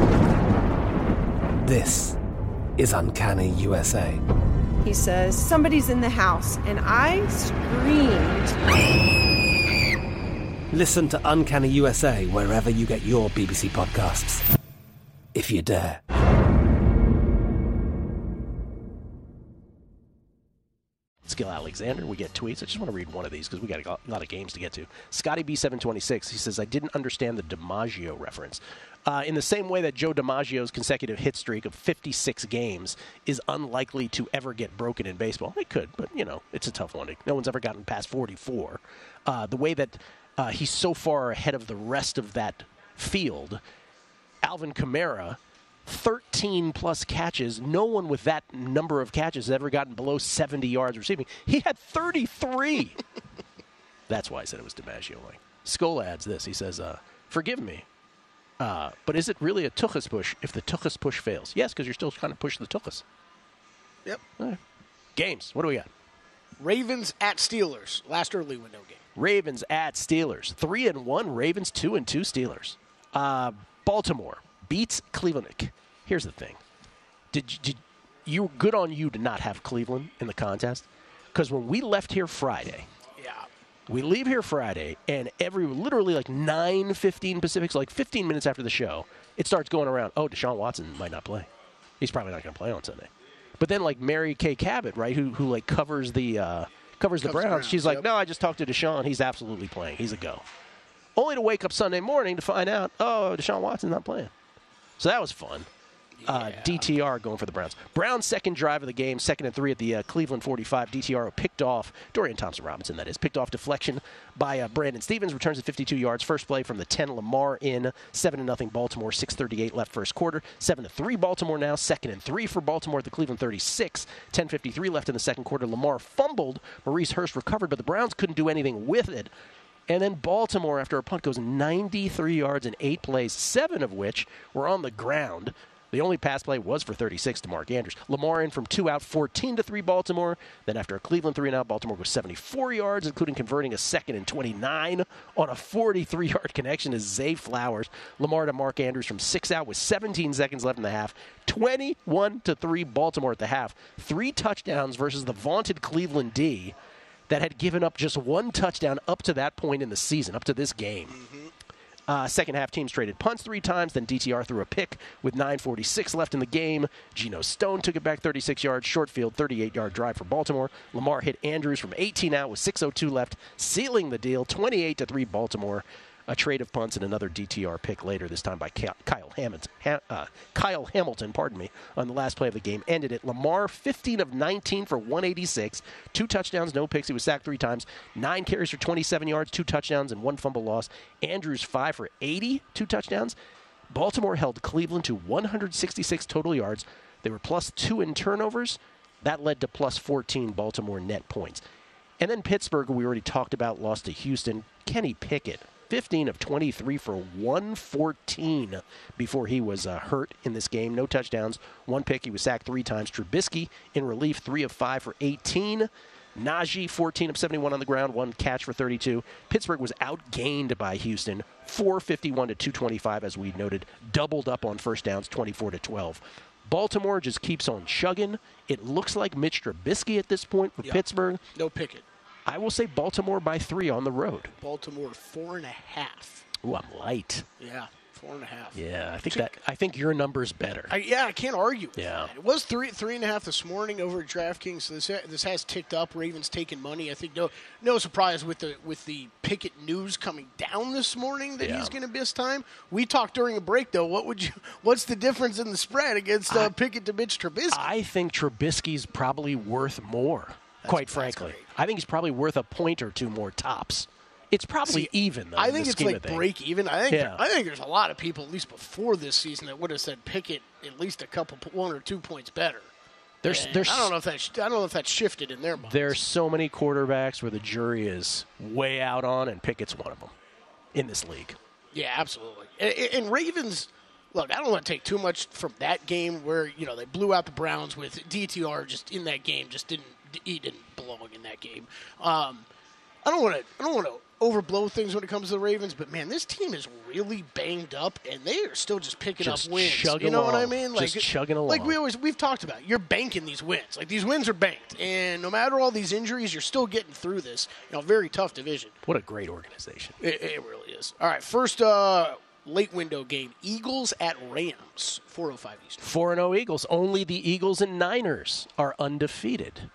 B: This is Uncanny U S A.
D: He says, somebody's in the house, and I screamed.
B: Listen to Uncanny U S A wherever you get your B B C podcasts, if you dare.
H: It's Gil Alexander. We get tweets. I just want to read one of these because we got a lot of games to get to. Scotty B seven twenty-six, he says, I didn't understand the DiMaggio reference. Uh, in the same way that Joe DiMaggio's consecutive hit streak of fifty-six games is unlikely to ever get broken in baseball. It could, but, you know, it's a tough one. No one's ever gotten past forty-four. Uh, the way that uh, he's so far ahead of the rest of that field, Alvin Kamara, thirteen plus catches. No one with that number of catches has ever gotten below seventy yards receiving. He had thirty-three. That's why I said it was DiMaggio. Like, Skoll adds this. He says, uh, forgive me, uh, but is it really a Tuchus push if the Tuchus push fails? Yes, because you're still trying to push the Tuchus.
I: Yep.
H: Right. Games. What do we got?
I: Ravens at Steelers. Last early window game.
H: Ravens at Steelers. Three and one. Ravens two and two. Steelers. Uh, Baltimore beats Cleveland. Here's the thing. Did, did you good on you to not have Cleveland in the contest? Because when we left here Friday,
I: yeah,
H: we leave here Friday, and every literally like nine fifteen Pacific, so like fifteen minutes after the show, it starts going around, oh, Deshaun Watson might not play. He's probably not going to play on Sunday. But then like Mary Kay Cabot, right, who who like covers the uh, covers the
I: Covers
H: Browns,
I: Browns,
H: she's like,
I: yep.
H: no, I just talked to Deshaun. He's absolutely playing. He's a go. Only to wake up Sunday morning to find out, oh, Deshaun Watson's not playing. So that was fun. Yeah. Uh, D T R going for the Browns. Browns' second drive of the game, second and three at the uh, Cleveland forty-five. D T R picked off, Dorian Thompson-Robinson, that is, picked off deflection by uh, Brandon Stevens, returns at fifty-two yards. First play from the ten, Lamar in, seven to nothing Baltimore, six thirty-eight left first quarter. seven to three Baltimore now, second and three for Baltimore at the Cleveland thirty-six. ten fifty-three left in the second quarter. Lamar fumbled, Maurice Hurst recovered, but the Browns couldn't do anything with it. And then Baltimore, after a punt, goes ninety-three yards in eight plays, seven of which were on the ground. The only pass play was for thirty-six to Mark Andrews. Lamar in from two out, fourteen to three Baltimore. Then after a Cleveland three and out, Baltimore goes seventy-four yards, including converting a second and twenty-nine on a forty-three-yard connection to Zay Flowers. Lamar to Mark Andrews from six out with seventeen seconds left in the half. twenty-one to three Baltimore at the half. Three touchdowns versus the vaunted Cleveland D that had given up just one touchdown up to that point in the season, up to this game. Mm-hmm. Uh, second half, teams traded punts three times. Then D T R threw a pick with nine forty-six left in the game. Geno Stone took it back thirty-six yards. Short field, thirty-eight-yard drive for Baltimore. Lamar hit Andrews from eighteen out with six oh two left, sealing the deal. twenty-eight to three Baltimore. A trade of punts and another D T R pick later, this time by Kyle Hamilton. Uh, Kyle Hamilton, pardon me, on the last play of the game. Ended it. Lamar, fifteen of nineteen for one eighty-six. Two touchdowns, no picks. He was sacked three times. Nine carries for twenty-seven yards, two touchdowns, and one fumble loss. Andrews, five for eighty, two touchdowns. Baltimore held Cleveland to one hundred sixty-six total yards. They were plus two in turnovers. That led to plus fourteen Baltimore net points. And then Pittsburgh, who we already talked about, lost to Houston. Kenny Pickett, fifteen of twenty-three for one fourteen before he was uh, hurt in this game. No touchdowns, one pick. He was sacked three times. Trubisky in relief, three of five for eighteen. Najee, fourteen of seventy-one on the ground, one catch for thirty-two. Pittsburgh was outgained by Houston, four fifty-one to two twenty-five, as we noted. Doubled up on first downs, twenty-four to twelve. Baltimore just keeps on chugging. It looks like Mitch Trubisky at this point with
I: yep.
H: Pittsburgh.
I: No Pickett.
H: I will say Baltimore by three on the road.
I: Baltimore four and a half.
H: Ooh, I'm light.
I: Yeah, four and a half.
H: Yeah, I think that I think your number's better.
I: I, yeah, I can't argue with
H: yeah.
I: that. It was three three and a half this morning over at DraftKings. So this ha- this has ticked up. Ravens taking money. I think no no surprise with the with the Pickett news coming down this morning that
H: yeah.
I: he's going to miss time. We talked during a break though. What would you? What's the difference in the spread against uh, I, Pickett to Mitch Trubisky?
H: I think Trubisky's probably worth more.
I: That's,
H: quite frankly, I think he's probably worth a point or two more tops. It's probably
I: See,
H: even, though.
I: I think it's like break even. I think
H: yeah.
I: I think there's a lot of people, at least before this season, that would have said Pickett at least a couple, one or two points better.
H: There's, there's,
I: I don't know if that I don't know if that's shifted in their minds.
H: There's so many quarterbacks where the jury is way out on, and Pickett's one of them in this league.
I: Yeah, absolutely. And, and Ravens, look, I don't want to take too much from that game where you know they blew out the Browns with D T R just in that game, just didn't he didn't belong in that game. Um, I don't want to I don't want to overblow things when it comes to the Ravens, but man, this team is really banged up, and they are still just picking
H: just
I: up wins.
H: Chugging
I: you know
H: along.
I: what I mean? Like
H: just chugging along.
I: Like we always we've talked about, you're banking these wins. Like these wins are banked, and no matter all these injuries, you're still getting through this. You know, very tough division.
H: What a great organization.
I: It, it really is. All right, first uh, late window game: Eagles at Rams, four oh five Eastern.
H: four and oh Eagles. Only the Eagles and Niners are undefeated.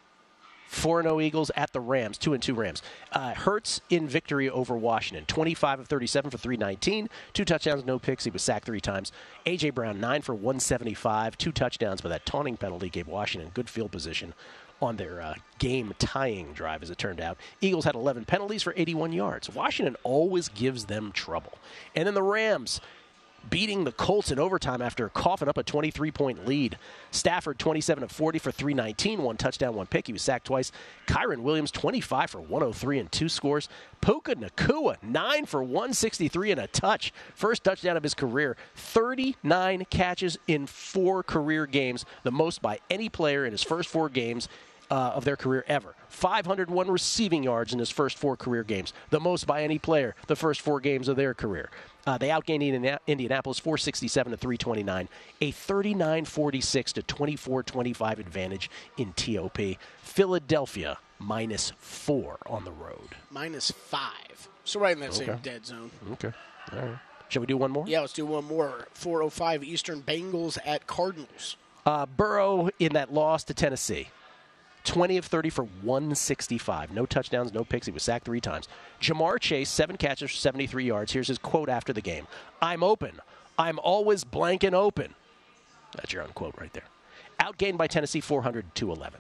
H: four and oh Eagles at the Rams, two and two Rams. Uh, Hurts in victory over Washington, twenty-five of thirty-seven for three nineteen, two touchdowns, no picks. He was sacked three times. A J. Brown, nine for one seventy-five, two touchdowns, but that taunting penalty gave Washington good field position on their uh, game-tying drive, as it turned out. Eagles had eleven penalties for eighty-one yards. Washington always gives them trouble. And then the Rams beating the Colts in overtime after coughing up a twenty-three point lead. Stafford, twenty-seven of forty for three nineteen, one touchdown, one pick. He was sacked twice. Kyron Williams, twenty-five for one oh three and two scores. Puka Nacua, nine for one sixty-three and a touch. First touchdown of his career. thirty-nine catches in four career games, the most by any player in his first four games uh, of their career ever. five hundred one receiving yards in his first four career games, the most by any player the first four games of their career. Uh, they outgained Indianapolis four sixty-seven to three twenty-nine, a thirty-nine forty-six to twenty-four twenty-five advantage in T O P. Philadelphia minus four on the road.
I: Minus five. So right in that
H: Okay.
I: same dead zone.
H: Okay. All right. Shall we do one more?
I: Yeah, let's do one more. four oh five Eastern, Bengals at Cardinals.
H: Uh, Burrow in that loss to Tennessee. twenty of thirty for one sixty-five. No touchdowns, no picks. He was sacked three times. Jamar Chase, seven catches for seventy-three yards. Here's his quote after the game. I'm open. I'm always blank and open. That's your own quote right there. Outgained by Tennessee, four hundred to eleven.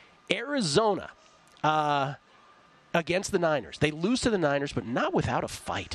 H: Arizona uh, against the Niners. They lose to the Niners, but not without a fight.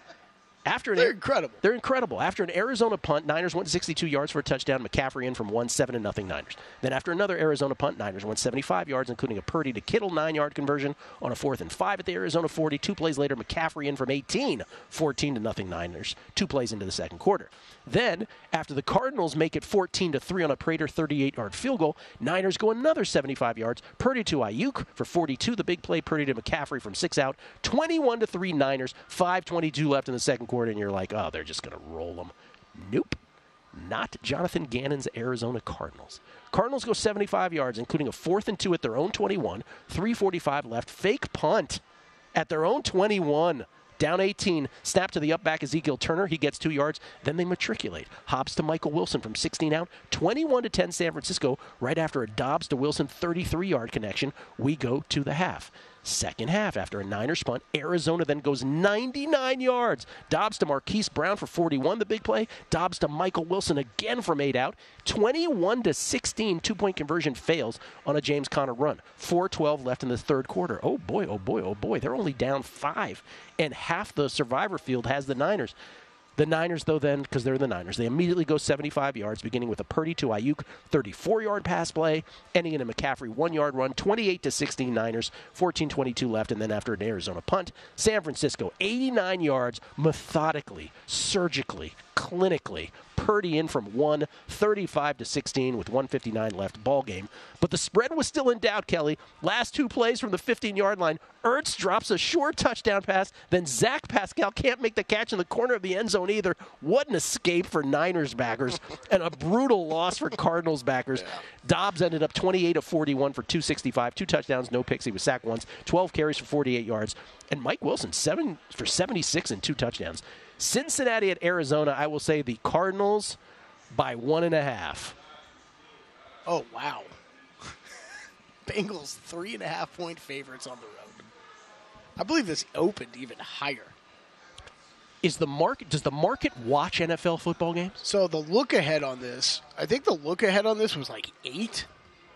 H: After an
I: They're incredible.
H: They're incredible. After an Arizona punt, Niners went sixty-two yards for a touchdown. McCaffrey in from one, seven to nothing Niners. Then after another Arizona punt, Niners went seventy-five yards, including a Purdy to Kittle nine-yard conversion on a fourth and five at the Arizona forty. Two plays later, McCaffrey in from eighteen, fourteen to nothing Niners. Two plays into the second quarter. Then, after the Cardinals make it fourteen to three on a Prater thirty-eight-yard field goal, Niners go another seventy-five yards. Purdy to Ayuk for forty-two. The big play, Purdy to McCaffrey from six out. twenty-one to three Niners. five twenty-two left in the second quarter, and you're like, oh, they're just going to roll them. Nope. Not Jonathan Gannon's Arizona Cardinals. Cardinals go seventy-five yards, including a fourth and two at their own twenty-one. three forty-five left. Fake punt at their own twenty-one. Down eighteen, snap to the up back Ezekiel Turner. He gets two yards. Then they matriculate. Hobbs to Michael Wilson from sixteen out. twenty-one to ten San Francisco. Right after a Dobbs to Wilson thirty-three-yard connection, we go to the half. Second half, after a Niners punt, Arizona then goes ninety-nine yards. Dobbs to Marquise Brown for forty-one, the big play. Dobbs to Michael Wilson again from eight out. twenty-one to sixteen, two-point conversion fails on a James Conner run. four twelve left in the third quarter. Oh, boy, oh, boy, oh, boy. They're only down five, and half the survivor field has the Niners. The Niners, though, then, because they're the Niners, they immediately go seventy-five yards, beginning with a Purdy to Ayuk thirty-four-yard pass play, ending in a McCaffrey one-yard run, twenty-eight to sixteen Niners, fourteen twenty-two left, and then after an Arizona punt, San Francisco, eighty-nine yards, methodically, surgically, clinically, Purdy in from one, thirty-five to sixteen with one fifty-nine left, ball game. But the spread was still in doubt, Kelly. Last two plays from the fifteen-yard line, Ertz drops a short touchdown pass, then Zach Pascal can't make the catch in the corner of the end zone either. What an escape for Niners backers and a brutal loss for Cardinals backers. Yeah. Dobbs ended up twenty-eight of forty-one for two sixty-five, two touchdowns, no picks. He was sacked once, twelve carries for forty-eight yards. And Mike Wilson, seven for seventy-six and two touchdowns. Cincinnati at Arizona, I will say the Cardinals by one and a half.
I: Oh, wow. Bengals three and a half point favorites on the road. I believe this opened even higher.
H: Is the market does the market watch N F L football games?
I: So the look ahead on this, I think the look ahead on this was like eight.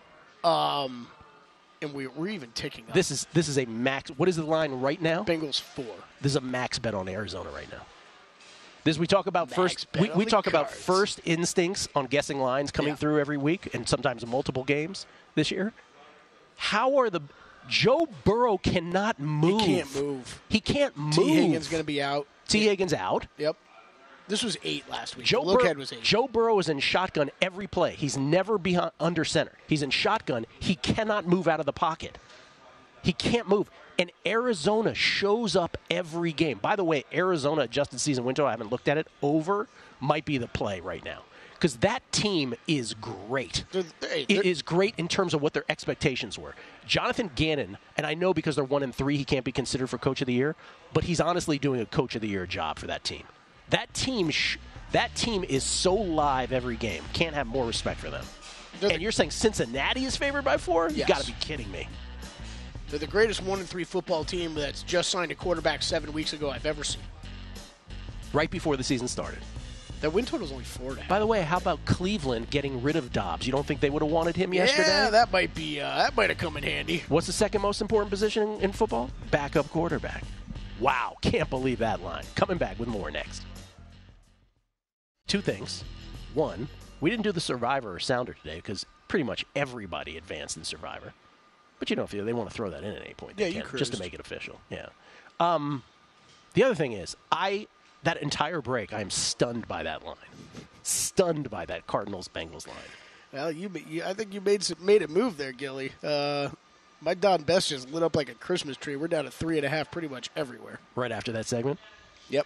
I: Um and we we're even ticking up.
H: This is this is a max. What is the line right now?
I: Bengals four.
H: This is a max bet on Arizona right now. This we talk about
I: Max
H: first. We, we talk cards. about first instincts on guessing lines coming
I: yeah.
H: through every week, and sometimes multiple games this year. How are the Joe Burrow cannot move?
I: He can't move.
H: He can't move.
I: T. Higgins going to be out.
H: T. Higgins out.
I: Yep. This was eight last week.
H: Joe,
I: look
H: Bur-
I: ahead was eight.
H: Joe Burrow is in shotgun every play. He's never behind under center. He's in shotgun. He cannot move out of the pocket. He can't move. And Arizona shows up every game. By the way, Arizona adjusted season win total, I haven't looked at it, over might be the play right now. Because that team is great.
I: They're, they're,
H: it is great in terms of what their expectations were. Jonathan Gannon, and I know because they're one and three, he can't be considered for Coach of the Year, but he's honestly doing a Coach of the Year job for that team. That team, sh- that team is so live every game. Can't have more respect for them. They're and the, you're saying Cincinnati is favored by four? Yes. You got to be kidding me.
I: They're the greatest one and three football team that's just signed a quarterback seven weeks ago I've ever seen.
H: Right before the season started.
I: Their win total is only four and a half.
H: By the way, how about Cleveland getting rid of Dobbs? You don't think they would have wanted him
I: yeah,
H: yesterday?
I: Yeah, that might be. Uh, that might have come in handy.
H: What's the second most important position in, in football? Backup quarterback. Wow, can't believe that line. Coming back with more next. Two things. One, we didn't do the Survivor or Sounder today because pretty much everybody advanced in Survivor. But you know, if they want to throw that in at any point, they
I: yeah,
H: can,
I: you
H: just to make it official. Yeah. Um, the other thing is, I that entire break, I'm stunned by that line. Stunned by that Cardinals-Bengals line.
I: Well, you, you, I think you made some, made a move there, Gilly. Uh, my Don Best just lit up like a Christmas tree. We're down to three and a half pretty much everywhere.
H: Right after that segment?
I: Yep.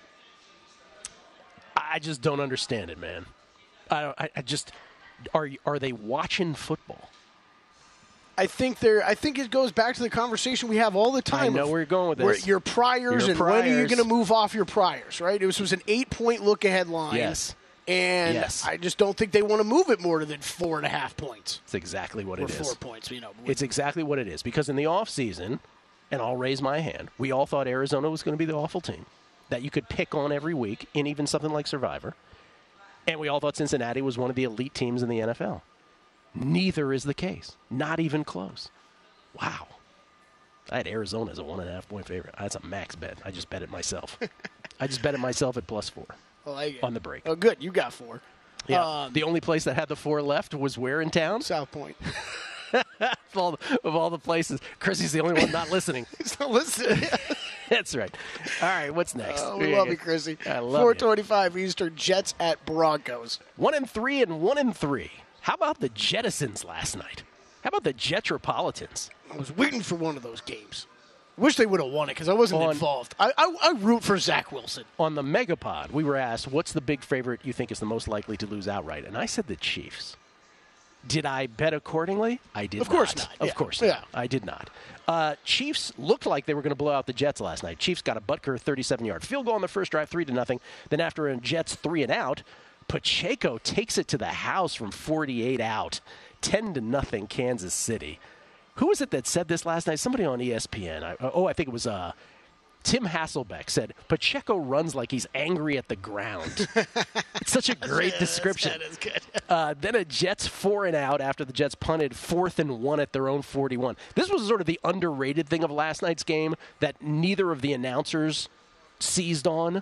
H: I just don't understand it, man. I don't. I, I just are are they watching football?
I: I think they're. I think it goes back to the conversation we have all the time.
H: I know where you're going with this.
I: Where your priors
H: your
I: and
H: priors.
I: when are you going to move off your priors? Right. It was, was an eight-point look-ahead line.
H: Yes.
I: And
H: yes.
I: I just don't think they want to move it more than four and a half points.
H: It's exactly what
I: or
H: it is.
I: Four points. You know.
H: It's exactly what it is because in the offseason, and I'll raise my hand, we all thought Arizona was going to be the awful team that you could pick on every week in even something like Survivor. And we all thought Cincinnati was one of the elite teams in the N F L. Neither is the case. Not even close. Wow. I had Arizona as a one and a half point favorite. That's a max bet. I just bet it myself. I just bet it myself at plus four
I: well, I,
H: on the break.
I: Oh, good. You got four.
H: Yeah.
I: Um,
H: the only place that had the four left was where in town?
I: South Point.
H: of, all the, of all the places. Chrissy's the only one not listening.
I: He's not listening.
H: That's right. All right, what's next?
I: Oh, we love you, Chrissy.
H: I love
I: four twenty-five Eastern, Jets at Broncos.
H: One and three and one and three. How about the Jettisons last night? How about the Jetropolitans?
I: I was waiting for one of those games. Wish they would have won it because I wasn't
H: on,
I: involved. I, I, I root for Zach Wilson.
H: On the Megapod, we were asked, what's the big favorite you think is the most likely to lose outright? And I said the Chiefs. Did I bet accordingly? I did not.
I: Of course not.
H: Of
I: yeah.
H: course not.
I: Yeah.
H: I did not. Uh, Chiefs looked like they were going to blow out the Jets last night. Chiefs got a Butker thirty-seven-yard field goal on the first drive, three to nothing. Then after a Jets three and out, Pacheco takes it to the house from forty-eight out, ten to nothing Kansas City. Who was it that said this last night? Somebody on E S P N. I, oh, I think it was uh, Tim Hasselbeck said, Pacheco runs like he's angry at the ground. It's such a great description.
I: That is good.
H: uh, then a Jets four and out after the Jets punted fourth and one at their own forty-one. This was sort of the underrated thing of last night's game that neither of the announcers seized on.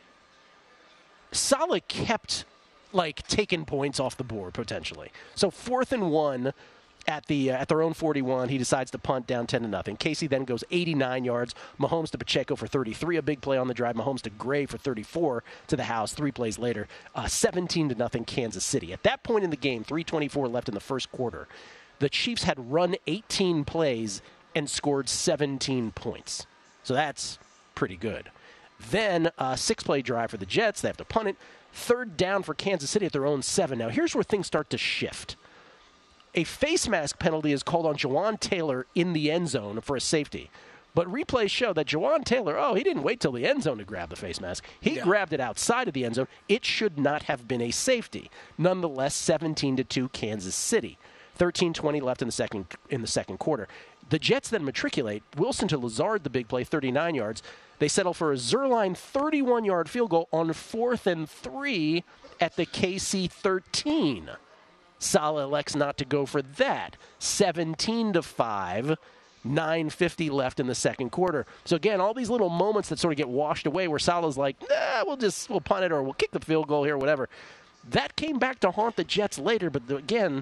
H: Saleh kept, like, taking points off the board, potentially. So fourth and one at the uh, at their own forty-one. He decides to punt down ten to nothing. Casey then goes eighty-nine yards. Mahomes to Pacheco for thirty-three, a big play on the drive. Mahomes to Gray for thirty-four to the house. Three plays later, uh, seventeen to nothing Kansas City. At that point in the game, three twenty-four left in the first quarter, the Chiefs had run eighteen plays and scored seventeen points. So that's pretty good. Then a six-play drive for the Jets. They have to punt it. Third down for Kansas City at their own seven. Now, here's where things start to shift. A face mask penalty is called on Jawan Taylor in the end zone for a safety. But replays show that Jawan Taylor, oh, he didn't wait till the end zone to grab the face mask. He yeah. grabbed it outside of the end zone. It should not have been a safety. Nonetheless, seventeen to two Kansas City. thirteen twenty left in the second in the second quarter. The Jets then matriculate. Wilson to Lazard, the big play, thirty-nine yards. They settle for a Zerline thirty-one-yard field goal on fourth and three at the K C thirteen. Saleh elects not to go for that. seventeen to five, nine fifty left in the second quarter. So again, all these little moments that sort of get washed away where Saleh's like, nah, we'll just we'll punt it or we'll kick the field goal here, whatever. That came back to haunt the Jets later, but the, again,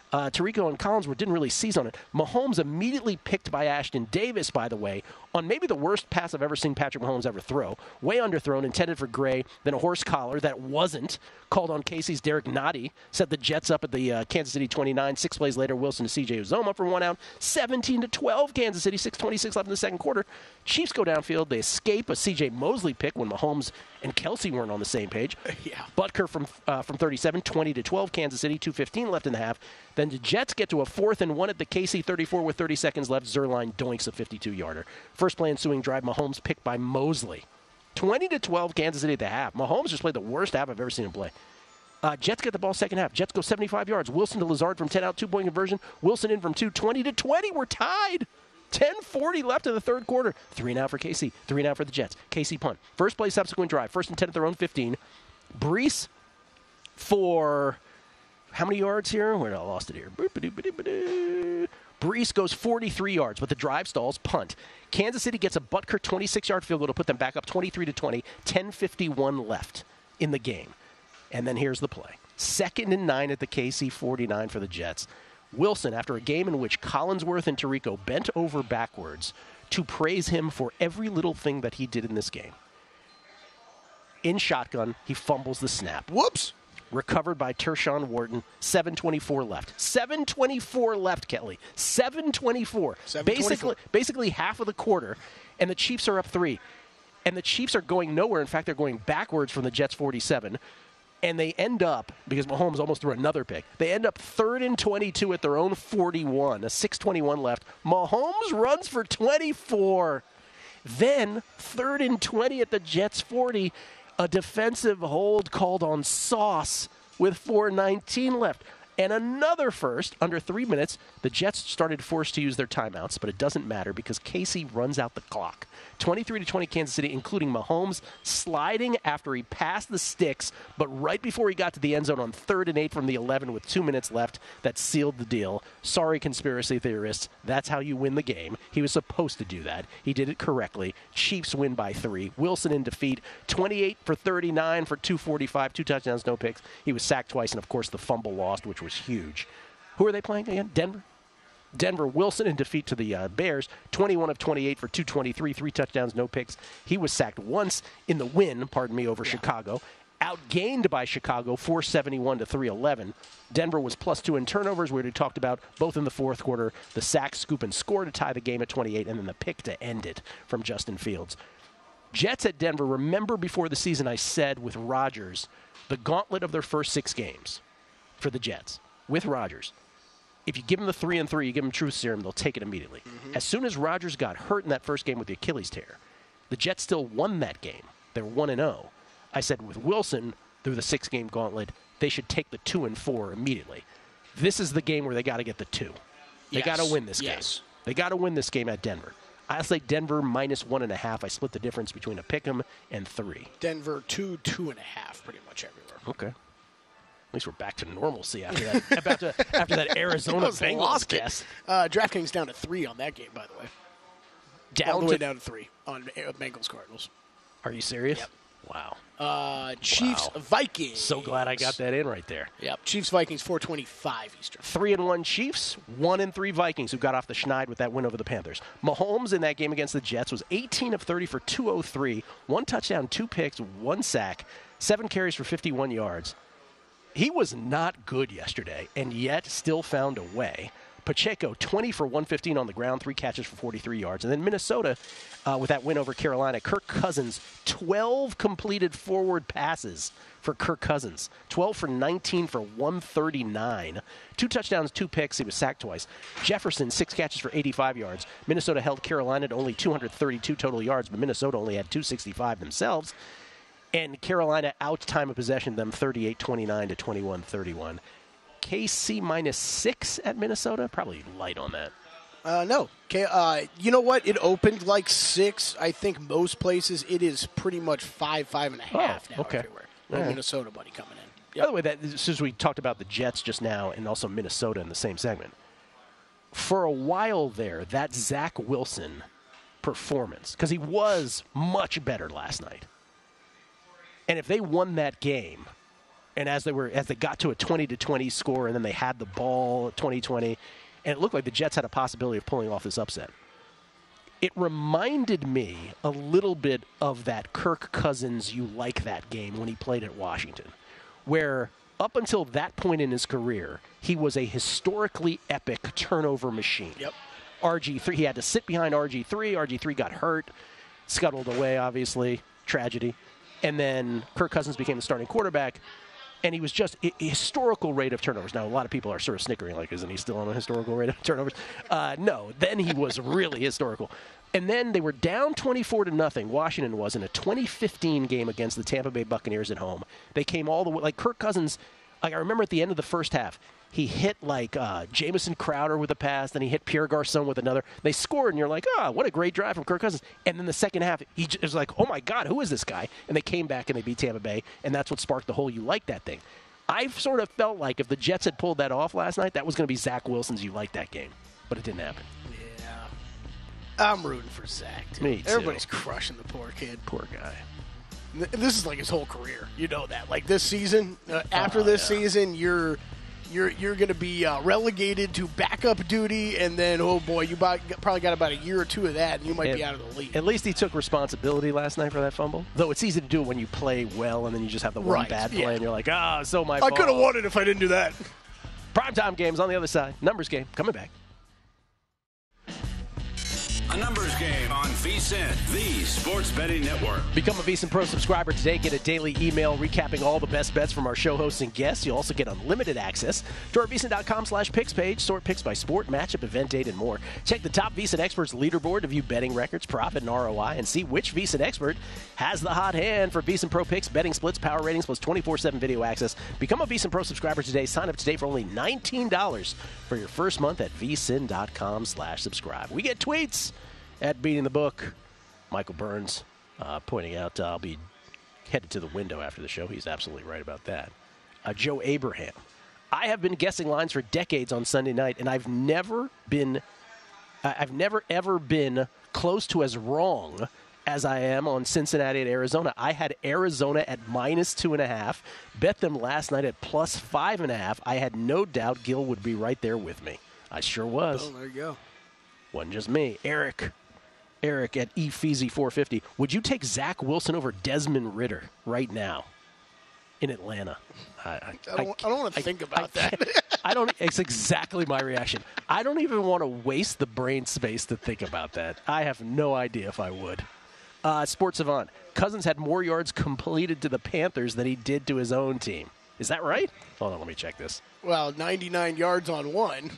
H: Uh, Tirico and Collinsworth didn't really seize on it. Mahomes immediately picked by Ashton Davis, by the way, on maybe the worst pass I've ever seen Patrick Mahomes ever throw. Way underthrown, intended for Gray, then a horse collar that wasn't. Called on Casey's Derek Nottie. Set the Jets up at the uh, Kansas City twenty-nine. Six plays later, Wilson to C J Uzoma for one out. seventeen to twelve, Kansas City. six twenty-six left in the second quarter. Chiefs go downfield. They escape a C J Mosley pick when Mahomes and Kelsey weren't on the same page.
I: Yeah.
H: Butker from uh, from thirty-seven, twenty to twelve, Kansas City. two fifteen left in the half. Then the Jets get to a fourth and one at the K C thirty-four with thirty seconds left. Zerline doinks a fifty-two-yarder. First play ensuing drive, Mahomes picked by Mosley. twenty to twelve, Kansas City at the half. Mahomes just played the worst half I've ever seen him play. Uh, Jets get the ball second half. Jets go seventy-five yards. Wilson to Lazard from ten out, two-point conversion. Wilson in from two, twenty to twenty. We're tied. ten forty left in the third quarter. Three now for K C. Three now for the Jets. K C punt. First play, subsequent drive. First and ten at their own fifteen. Brees for how many yards here? Where I lost it here. Brees goes forty-three yards, but the drive stalls. Punt. Kansas City gets a Butker twenty-six-yard field goal to put them back up twenty-three to twenty. ten fifty-one left in the game. And then here's the play. Second and nine at the K C forty-nine for the Jets. Wilson, after a game in which Collinsworth and Tirico bent over backwards to praise him for every little thing that he did in this game. In shotgun, he fumbles the snap.
I: Whoops.
H: Recovered by Tershawn Wharton. seven twenty-four left. seven twenty-four left, Kelly. seven twenty-four. Basically, basically half of the quarter, and the Chiefs are up three. And the Chiefs are going nowhere. In fact, they're going backwards from the Jets' forty-seven. And they end up, because Mahomes almost threw another pick, they end up third and twenty-two at their own forty-one. A six twenty-one left. Mahomes runs for twenty-four. Then, third and twenty at the Jets' forty. A defensive hold called on Sauce with four nineteen left. And another first, under three minutes, the Jets started forced to use their timeouts, but it doesn't matter because K C runs out the clock. twenty-three to twenty Kansas City, including Mahomes sliding after he passed the sticks, but right before he got to the end zone on third and eight from the eleven with two minutes left, that sealed the deal. Sorry, conspiracy theorists. That's how you win the game. He was supposed to do that. He did it correctly. Chiefs win by three. Wilson in defeat. twenty-eight for thirty-nine for two forty-five, two touchdowns, no picks. He was sacked twice, and of course the fumble lost, which was huge. Who are they playing again? Denver? Denver. Wilson in defeat to the uh, Bears. twenty-one of twenty-eight for two twenty-three, three touchdowns, no picks. He was sacked once in the win, pardon me, over yeah. Chicago. Outgained by Chicago, four seventy-one to three eleven. Denver was plus two in turnovers. We already talked about both in the fourth quarter. The sack, scoop, and score to tie the game at twenty-eight, and then the pick to end it from Justin Fields. Jets at Denver. Remember before the season I said with Rodgers, the gauntlet of their first six games for the Jets with Rodgers. If you give them the three and three, you give them truth serum, they'll take it immediately. Mm-hmm. As soon as Rodgers got hurt in that first game with the Achilles tear, the Jets still won that game. They were one and oh. I said with Wilson through the six-game gauntlet, they should take the two and four immediately. This is the game where they got to get the two. They
I: yes.
H: got to win this
I: yes.
H: game. They got to win this game at Denver. I say Denver minus one and a half. I split the difference between a pick'em and three.
I: Denver two, two and a half, pretty much everywhere.
H: Okay. At least we're back to normalcy after that. about to, after that Arizona Bengals guess.
I: Uh, DraftKings down to three on that game, by the way.
H: Down
I: All the
H: to
I: way down to three on Bengals Cardinals.
H: Are you serious?
I: Yep.
H: Wow.
I: Uh, Chiefs
H: wow.
I: Vikings.
H: So glad I got that in right there.
I: Yep. Chiefs Vikings four twenty-five Eastern.
H: Three and one Chiefs, one and three Vikings, who got off the schneid with that win over the Panthers. Mahomes in that game against the Jets was eighteen of thirty for two oh three, one touchdown, two picks, one sack, seven carries for fifty-one yards. He was not good yesterday, and yet still found a way. Pacheco, twenty for one fifteen on the ground, three catches for forty-three yards. And then Minnesota, uh, with that win over Carolina, Kirk Cousins, twelve completed forward passes for Kirk Cousins. twelve for nineteen for one thirty-nine. Two touchdowns, two picks. He was sacked twice. Jefferson, six catches for eighty-five yards. Minnesota held Carolina to only two hundred thirty-two total yards, but Minnesota only had two sixty-five themselves. And Carolina out time of possession them thirty-eight twenty-nine to twenty-one thirty-one. K C minus six at Minnesota? Probably light on that.
I: Uh, no. Okay, uh, you know what? It opened like six. I think most places it is pretty much five, five and a half
H: oh,
I: now
H: okay.
I: everywhere. No
H: right.
I: Minnesota buddy coming in.
H: Yep. By the way, that, since we talked about the Jets just now and also Minnesota in the same segment, for a while there, that Zach Wilson performance, because he was much better last night. And if they won that game, And as they were, as they got to a twenty to twenty score, and then they had the ball twenty twenty, and it looked like the Jets had a possibility of pulling off this upset. It reminded me a little bit of that Kirk Cousins you like that game when he played at Washington, where up until that point in his career, he was a historically epic turnover machine.
I: Yep.
H: R G three, he had to sit behind R G three. R G three got hurt, scuttled away, obviously, tragedy. And then Kirk Cousins became the starting quarterback, and he was just a, a historical rate of turnovers. Now, a lot of people are sort of snickering, like, isn't he still on a historical rate of turnovers? Uh, no, then he was really historical. And then they were down twenty-four to nothing. Washington was in a twenty fifteen game against the Tampa Bay Buccaneers at home. They came all the way, like Kirk Cousins, like I remember at the end of the first half, he hit like uh, Jamison Crowder with a pass, then he hit Pierre Garçon with another. They scored, and you're like, oh, what a great drive from Kirk Cousins. And then the second half, he j- was like, oh, my God, who is this guy? And they came back and they beat Tampa Bay, and that's what sparked the whole you like that thing. I've sort of felt like if the Jets had pulled that off last night, that was going to be Zach Wilson's you like that game. But it didn't happen.
I: Yeah. I'm rooting for Zach, too.
H: Me, too.
I: Everybody's crushing the poor kid.
H: Poor guy.
I: This is like his whole career. You know that. Like this season, uh, after
H: oh,
I: this
H: yeah.
I: season, you're you're you're going to be uh, relegated to backup duty, and then oh boy, you about, probably got about a year or two of that, and you might
H: at,
I: be out of the league.
H: At least he took responsibility last night for that fumble. Though it's easy to do it when you play well, and then you just have the one
I: Right,
H: bad play,
I: yeah.
H: and you're like, ah, oh, so my
I: I
H: fault.
I: could have won it if I didn't do that.
H: Primetime games on the other side. Numbers game coming back.
G: A numbers game on VSiN, the sports betting network.
H: Become a VSiN Pro subscriber today. Get a daily email recapping all the best bets from our show hosts and guests. You'll also get unlimited access to our VSiN.com slash picks page. Sort picks by sport, matchup, event date, and more. Check the top VSiN experts leaderboard to view betting records, profit, and R O I, and see which VSiN expert has the hot hand for VSiN Pro picks, betting splits, power ratings, plus twenty-four seven video access. Become a VSiN Pro subscriber today. Sign up today for only nineteen dollars for your first month at VSiN.com slash subscribe. We get tweets at Beating the Book. Michael Burns uh, pointing out uh, I'll be headed to the window after the show. He's absolutely right about that. Uh, Joe Abraham. I have been guessing lines for decades on Sunday night, and I've never been, uh, I've never ever been close to as wrong as I am on Cincinnati at Arizona. I had Arizona at minus two and a half. Bet them last night at plus five and a half. I had no doubt Gil would be right there with me. I sure was.
I: Oh, there you go.
H: Wasn't just me. Eric. Eric at E Feezy four fifty. Would you take Zach Wilson over Desmond Ridder right now in Atlanta? I, I,
I: I don't, I don't want to think about
H: I,
I: that.
H: I don't. It's exactly my reaction. I don't even want to waste the brain space to think about that. I have no idea if I would. Uh, Sports Savant. Cousins had more yards completed to the Panthers than he did to his own team. Is that right? Hold on, let me check this.
I: Well, ninety-nine yards on one.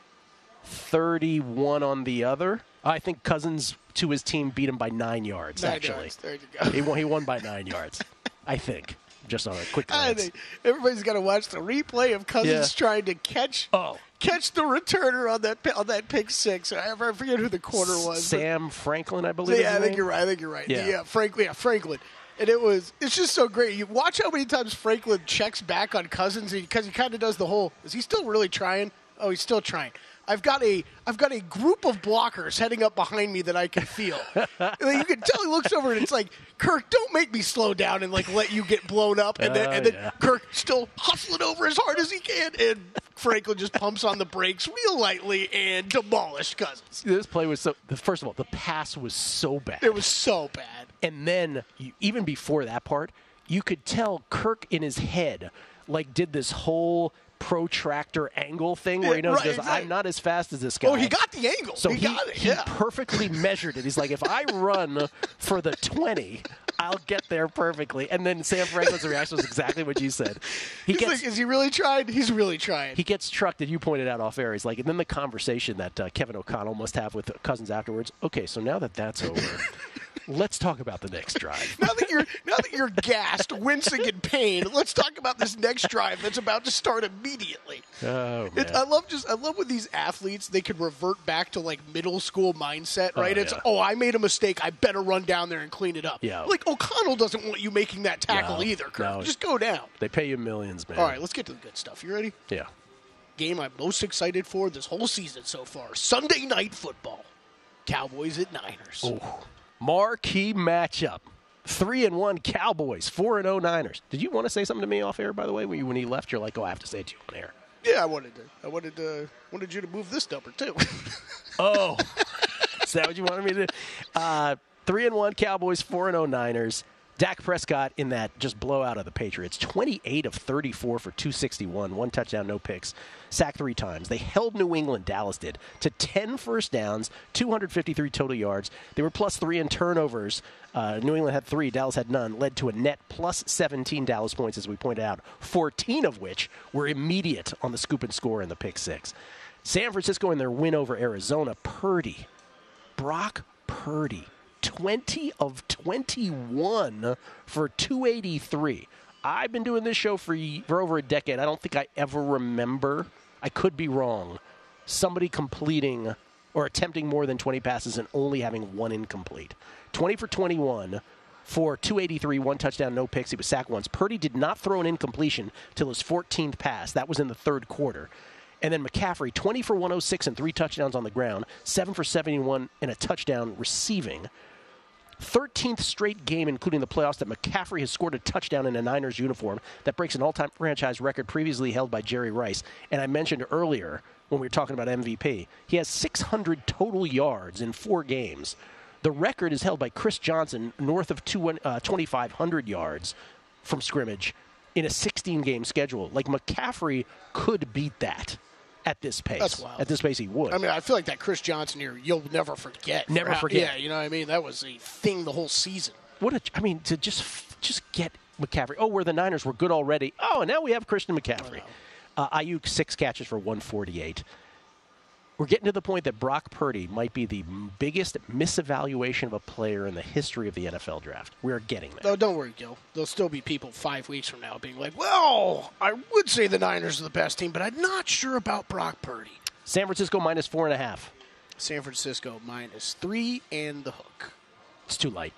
H: thirty-one on the other. I think Cousins to his team beat him by nine yards,
I: nine
H: actually.
I: Yards. There you go.
H: He won, he won by nine yards, I think, just on a quick
I: I
H: glance.
I: think everybody's got to watch the replay of Cousins
H: Yeah.
I: trying to catch
H: Oh.
I: catch the returner on that on that pick six. I I forget who the corner was.
H: Sam Franklin, I
I: but,
H: believe.
I: yeah,
H: is
I: I
H: his
I: think
H: name?
I: you're right. I think you're right.
H: Yeah.
I: Yeah, Franklin. Yeah, Franklin. And it was it's just so great. You watch how many times Franklin checks back on Cousins because he kind of does the whole. Is he still really trying? Oh, he's still trying. I've got a I've got a group of blockers heading up behind me that I can feel. And then you can tell he looks over and it's like, Kirk, don't make me slow down and like let you get blown up. And then
H: Oh,
I: and then
H: yeah.
I: Kirk still hustling over as hard as he can, and Franklin just pumps on the brakes real lightly and demolished Cousins.
H: This play was so. The, first of all, the pass was so bad.
I: It was so bad.
H: And then, you, even before that part, you could tell Kirk in his head, like, did this whole protractor angle thing where he knows,
I: Right,
H: goes,
I: exactly.
H: I'm not as fast as this guy.
I: Oh, he got the angle.
H: So
I: he,
H: he,
I: got it.
H: he
I: Yeah.
H: perfectly measured it. He's like, if I run for the twenty, I'll get there perfectly. And then Sam Franklin's reaction was exactly what you said. He
I: He's
H: gets
I: like, is he really trying? He's really trying.
H: he gets trucked, and you pointed out off air. He's like, and then the conversation that uh, Kevin O'Connell must have with Cousins afterwards. Okay, so now that that's over, let's talk about the next drive.
I: Now that you're now that you're gassed, wincing in pain, let's talk about this next drive that's about to start immediately.
H: Oh,
I: It,
H: man.
I: I love just I love when these athletes they can revert back to like middle school mindset, right?
H: Oh,
I: it's
H: yeah.
I: oh, I made a mistake, I better run down there and clean it up.
H: Yeah.
I: Like O'Connell doesn't want you making that tackle
H: No,
I: either, Kirk.
H: no.
I: Just go down.
H: They pay you millions, man.
I: All right, let's get to the good stuff. You ready?
H: Yeah.
I: Game I'm most excited for this whole season so far. Sunday night football. Cowboys at Niners.
H: Oh, marquee matchup. Three and one Cowboys, four and oh Niners. Did you want to say something to me off air, by the way? When, you, when he left, you're like, oh, I have to say it to you on air.
I: Yeah, I wanted to. I wanted to, wanted you to move this number, too.
H: Oh. Is that what you wanted me to do? Uh, three and one Cowboys, four and oh Niners. Dak Prescott in that just blowout of the Patriots, twenty-eight of thirty-four for two sixty-one, one touchdown, no picks, sacked three times. They held New England, Dallas did, to ten first downs, two hundred fifty-three total yards. They were plus three in turnovers. Uh, New England had three, Dallas had none, led to a net plus seventeen Dallas points, as we pointed out, fourteen of which were immediate on the scoop and score in the pick six. San Francisco in their win over Arizona, Purdy, Brock Purdy, twenty of twenty-one for two eighty-three. I've been doing this show for, for over a decade. I don't think I ever remember, I could be wrong, somebody completing or attempting more than twenty passes and only having one incomplete. twenty for twenty-one for two eighty-three, one touchdown, no picks. He was sacked once. Purdy did not throw an incompletion till his fourteenth pass. That was in the third quarter. And then McCaffrey, twenty for one oh six and three touchdowns on the ground, seven for seventy-one and a touchdown receiving. thirteenth straight game, including the playoffs, that McCaffrey has scored a touchdown in a Niners uniform. That breaks an all-time franchise record previously held by Jerry Rice. And I mentioned earlier, when we were talking about M V P, he has six hundred total yards in four games. The record is held by Chris Johnson, north of twenty-five hundred yards from scrimmage in a sixteen-game schedule. Like, McCaffrey could beat that at this pace.
I: That's wild.
H: At this pace, he would.
I: I mean, I feel like that Chris Johnson here, you'll never forget.
H: Never
I: how,
H: forget.
I: Yeah, you know what I mean? That was a thing the whole season.
H: What a, I mean, to just just get McCaffrey. Oh, where the Niners were good already. Oh, and now we have Christian McCaffrey. Uh, Ayuk, six catches for one forty-eight. We're getting to the point that Brock Purdy might be the biggest misevaluation of a player in the history of the N F L draft. We're getting there.
I: No, don't worry, Gil. There'll still be people five weeks from now being like, well, I would say the Niners are the best team, but I'm not sure about Brock Purdy.
H: San Francisco minus four and a half.
I: San Francisco minus three and the hook.
H: It's too light.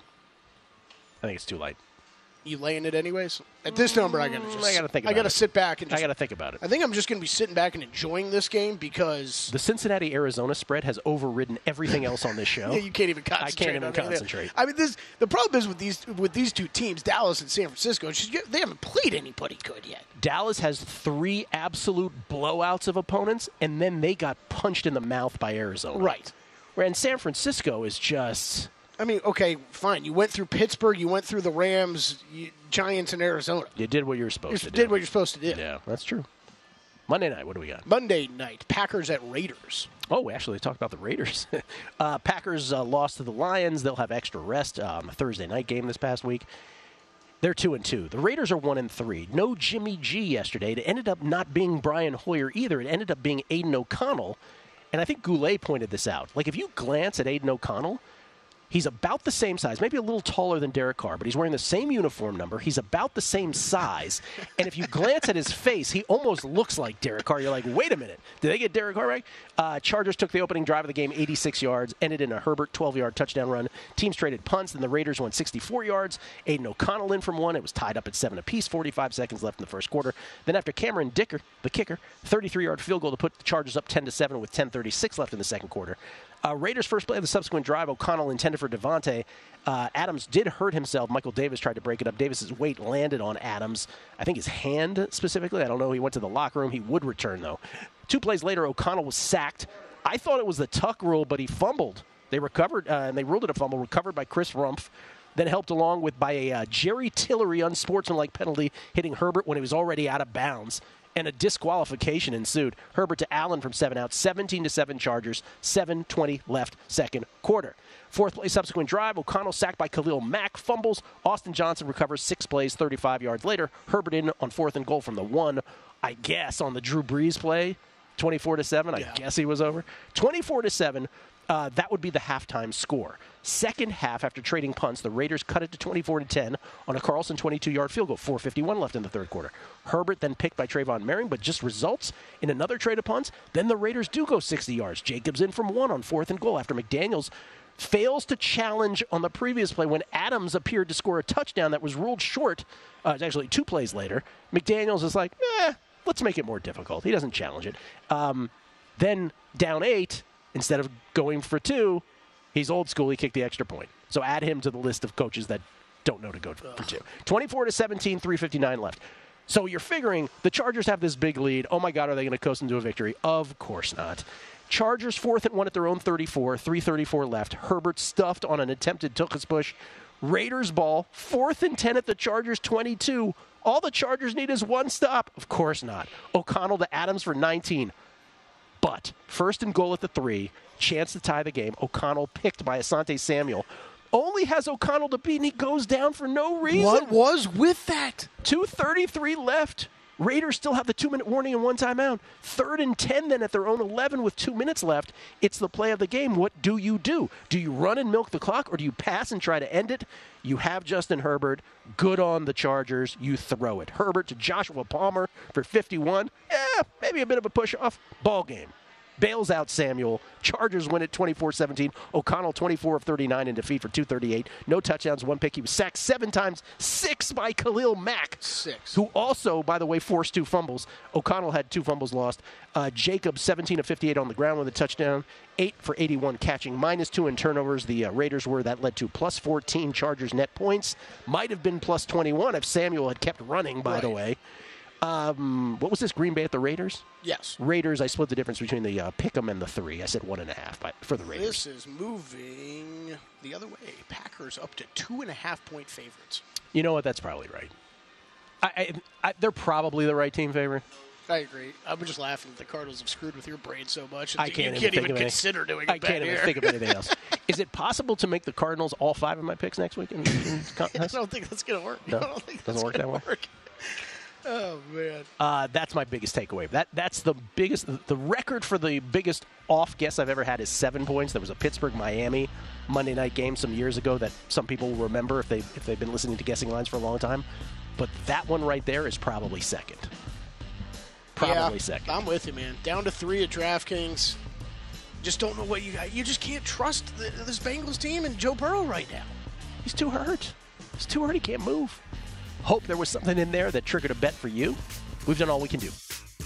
H: I think it's too light.
I: You laying it anyways? At this number, I gotta just.
H: I gotta think about
I: I gotta
H: it.
I: sit back and. Just,
H: I gotta think about it.
I: I think I'm just gonna be sitting back and enjoying this game because
H: the Cincinnati Arizona spread has overridden everything else on this show.
I: Yeah, you can't even concentrate.
H: I can't even
I: on
H: concentrate.
I: Anything. I mean, this the problem is with these with these two teams, Dallas and San Francisco. It's just, they haven't played anybody good yet.
H: Dallas has three absolute blowouts of opponents, and then they got punched in the mouth by Arizona.
I: Right.
H: And San Francisco is just.
I: I mean, okay, fine. You went through Pittsburgh. You went through the Rams, you, Giants, and Arizona.
H: You did what you were supposed
I: you
H: to
I: did
H: do.
I: did what you're supposed to do.
H: Yeah, that's true. Monday night, what do we got?
I: Monday night, Packers at Raiders.
H: Oh, we actually talked about the Raiders. uh, Packers uh, lost to the Lions. They'll have extra rest on um, a Thursday night game this past week. They're two and two. The Raiders are one and three. No Jimmy G yesterday. It ended up not being Brian Hoyer either. It ended up being Aiden O'Connell. And I think Goulet pointed this out. Like, if you glance at Aiden O'Connell, he's about the same size, maybe a little taller than Derek Carr, but he's wearing the same uniform number. He's about the same size. And if you glance at his face, he almost looks like Derek Carr. You're like, wait a minute. Did they get Derek Carr right? Uh, Chargers took the opening drive of the game, eighty-six yards, ended in a Herbert twelve-yard touchdown run. Teams traded punts, and the Raiders won sixty-four yards. Aiden O'Connell in from one. It was tied up at seven apiece, forty-five seconds left in the first quarter. Then after Cameron Dicker, the kicker, thirty-three-yard field goal to put the Chargers up ten to seven with ten thirty-six left in the second quarter. Uh, Raiders' first play of the subsequent drive, O'Connell intended for Devontae. Uh, Adams did hurt himself. Michael Davis tried to break it up. Davis's weight landed on Adams. I think his hand specifically. I don't know. He went to the locker room. He would return, though. Two plays later, O'Connell was sacked. I thought it was the tuck rule, but he fumbled. They recovered, uh, and they ruled it a fumble, recovered by Chris Rumpf, then helped along with by a uh, Jerry Tillery unsportsmanlike penalty, hitting Herbert when he was already out of bounds. And a disqualification ensued. Herbert to Allen from seven out, seventeen to seven Chargers, seven twenty left second quarter. Fourth play subsequent drive, O'Connell sacked by Khalil Mack, fumbles. Austin Johnson recovers six plays, thirty-five yards later. Herbert in on fourth and goal from the one, I guess, on the Drew Brees play, twenty-four to seven. I
I: Yeah.
H: guess he was over. twenty-four to seven. Uh, that would be the halftime score. Second half, after trading punts, the Raiders cut it to twenty-four to ten on a Carlson twenty-two-yard field goal. four fifty-one left in the third quarter. Herbert then picked by Trayvon Merring, but just results in another trade of punts. Then the Raiders do go sixty yards. Jacobs in from one on fourth and goal after McDaniels fails to challenge on the previous play when Adams appeared to score a touchdown that was ruled short. Uh, it's actually two plays later. McDaniels is like, eh, let's make it more difficult. He doesn't challenge it. Um, then down eight, instead of going for two, he's old school. He kicked the extra point. So add him to the list of coaches that don't know to go for two. twenty-four to seventeen, three fifty-nine left. So you're figuring the Chargers have this big lead. Oh, my God, are they going to coast into a victory? Of course not. Chargers fourth and one at their own thirty-four, three thirty-four left. Herbert stuffed on an attempted Tuchus push. Raiders ball, fourth and ten at the Chargers twenty-two. All the Chargers need is one stop. Of course not. O'Connell to Adams for nineteen. But first and goal at the three, chance to tie the game. O'Connell picked by Asante Samuel. Only has O'Connell to beat, and he goes down for no reason.
I: What was with that?
H: two thirty-three left. Raiders still have the two-minute warning and one timeout. Third and ten then at their own eleven with two minutes left. It's the play of the game. What do you do? Do you run and milk the clock, or do you pass and try to end it? You have Justin Herbert. Good on the Chargers. You throw it. Herbert to Joshua Palmer for fifty-one. Eh, maybe a bit of a push-off. Ball game. Bails out Samuel. Chargers win it twenty-four seventeen. O'Connell twenty-four of thirty-nine in defeat for two thirty-eight. No touchdowns, one pick. He was sacked seven times, six by Khalil Mack.
I: Six.
H: Who also, by the way, forced two fumbles. O'Connell had two fumbles lost. Uh, Jacobs seventeen of fifty-eight on the ground with a touchdown. eight for eighty-one catching. Minus two in turnovers. The uh, Raiders were. That led to plus fourteen Chargers net points. Might have been plus twenty-one if Samuel had kept running, by
I: right.
H: the way. Um, what was this, Green Bay at the Raiders?
I: Yes.
H: Raiders, I split the difference between the uh, pick'em and the three. I said one and a half by, for the Raiders.
I: This is moving the other way. Packers up to two and a half point favorites.
H: You know what? That's probably right. I, I, I, they're probably the right team favorite.
I: I agree. I'm just laughing that the Cardinals have screwed with your brain so much.
H: I can't
I: you
H: even,
I: can't
H: think
I: even
H: of
I: consider
H: any,
I: doing a
H: I can't
I: bet
H: even
I: here.
H: think of anything else. Is it possible to make the Cardinals all five of my picks next week? In, in
I: I don't think that's going to work.
H: No,
I: I don't think
H: doesn't
I: that's
H: work that
I: work. Oh, man.
H: Uh, that's my biggest takeaway. That That's the biggest. The record for the biggest off guess I've ever had is seven points. There was a Pittsburgh-Miami Monday night game some years ago that some people will remember if, they, if they've been listening to Guessing Lines for a long time. But that one right there is probably second. Probably
I: yeah,
H: second.
I: I'm with you, man. Down to three at DraftKings. Just don't know what you got. You just can't trust the, this Bengals team and Joe Burrow right now.
H: He's too hurt. He's too hurt. He can't move. Hope there was something in there that triggered a bet for you. We've done all we can do.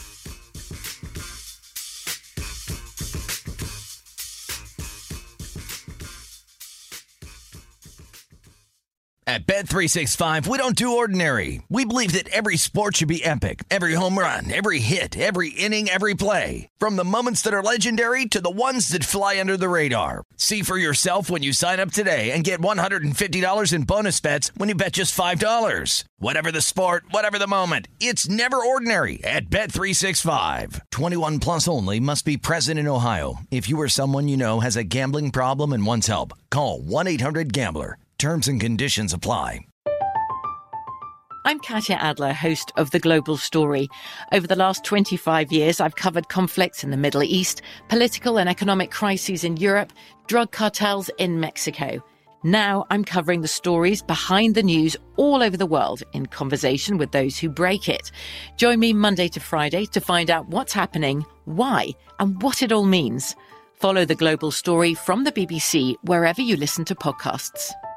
A: At Bet three sixty-five, we don't do ordinary. We believe that every sport should be epic. Every home run, every hit, every inning, every play. From the moments that are legendary to the ones that fly under the radar. See for yourself when you sign up today and get one hundred fifty dollars in bonus bets when you bet just five dollars. Whatever the sport, whatever the moment, it's never ordinary at Bet three sixty-five. twenty-one plus only. Must be present in Ohio. If you or someone you know has a gambling problem and wants help, call one eight hundred gambler. Terms and conditions apply.
L: I'm Katya Adler, host of The Global Story. Over the last twenty-five years, I've covered conflicts in the Middle East, political and economic crises in Europe, drug cartels in Mexico. Now I'm covering the stories behind the news all over the world in conversation with those who break it. Join me Monday to Friday to find out what's happening, why, and what it all means. Follow The Global Story from the B B C wherever you listen to podcasts.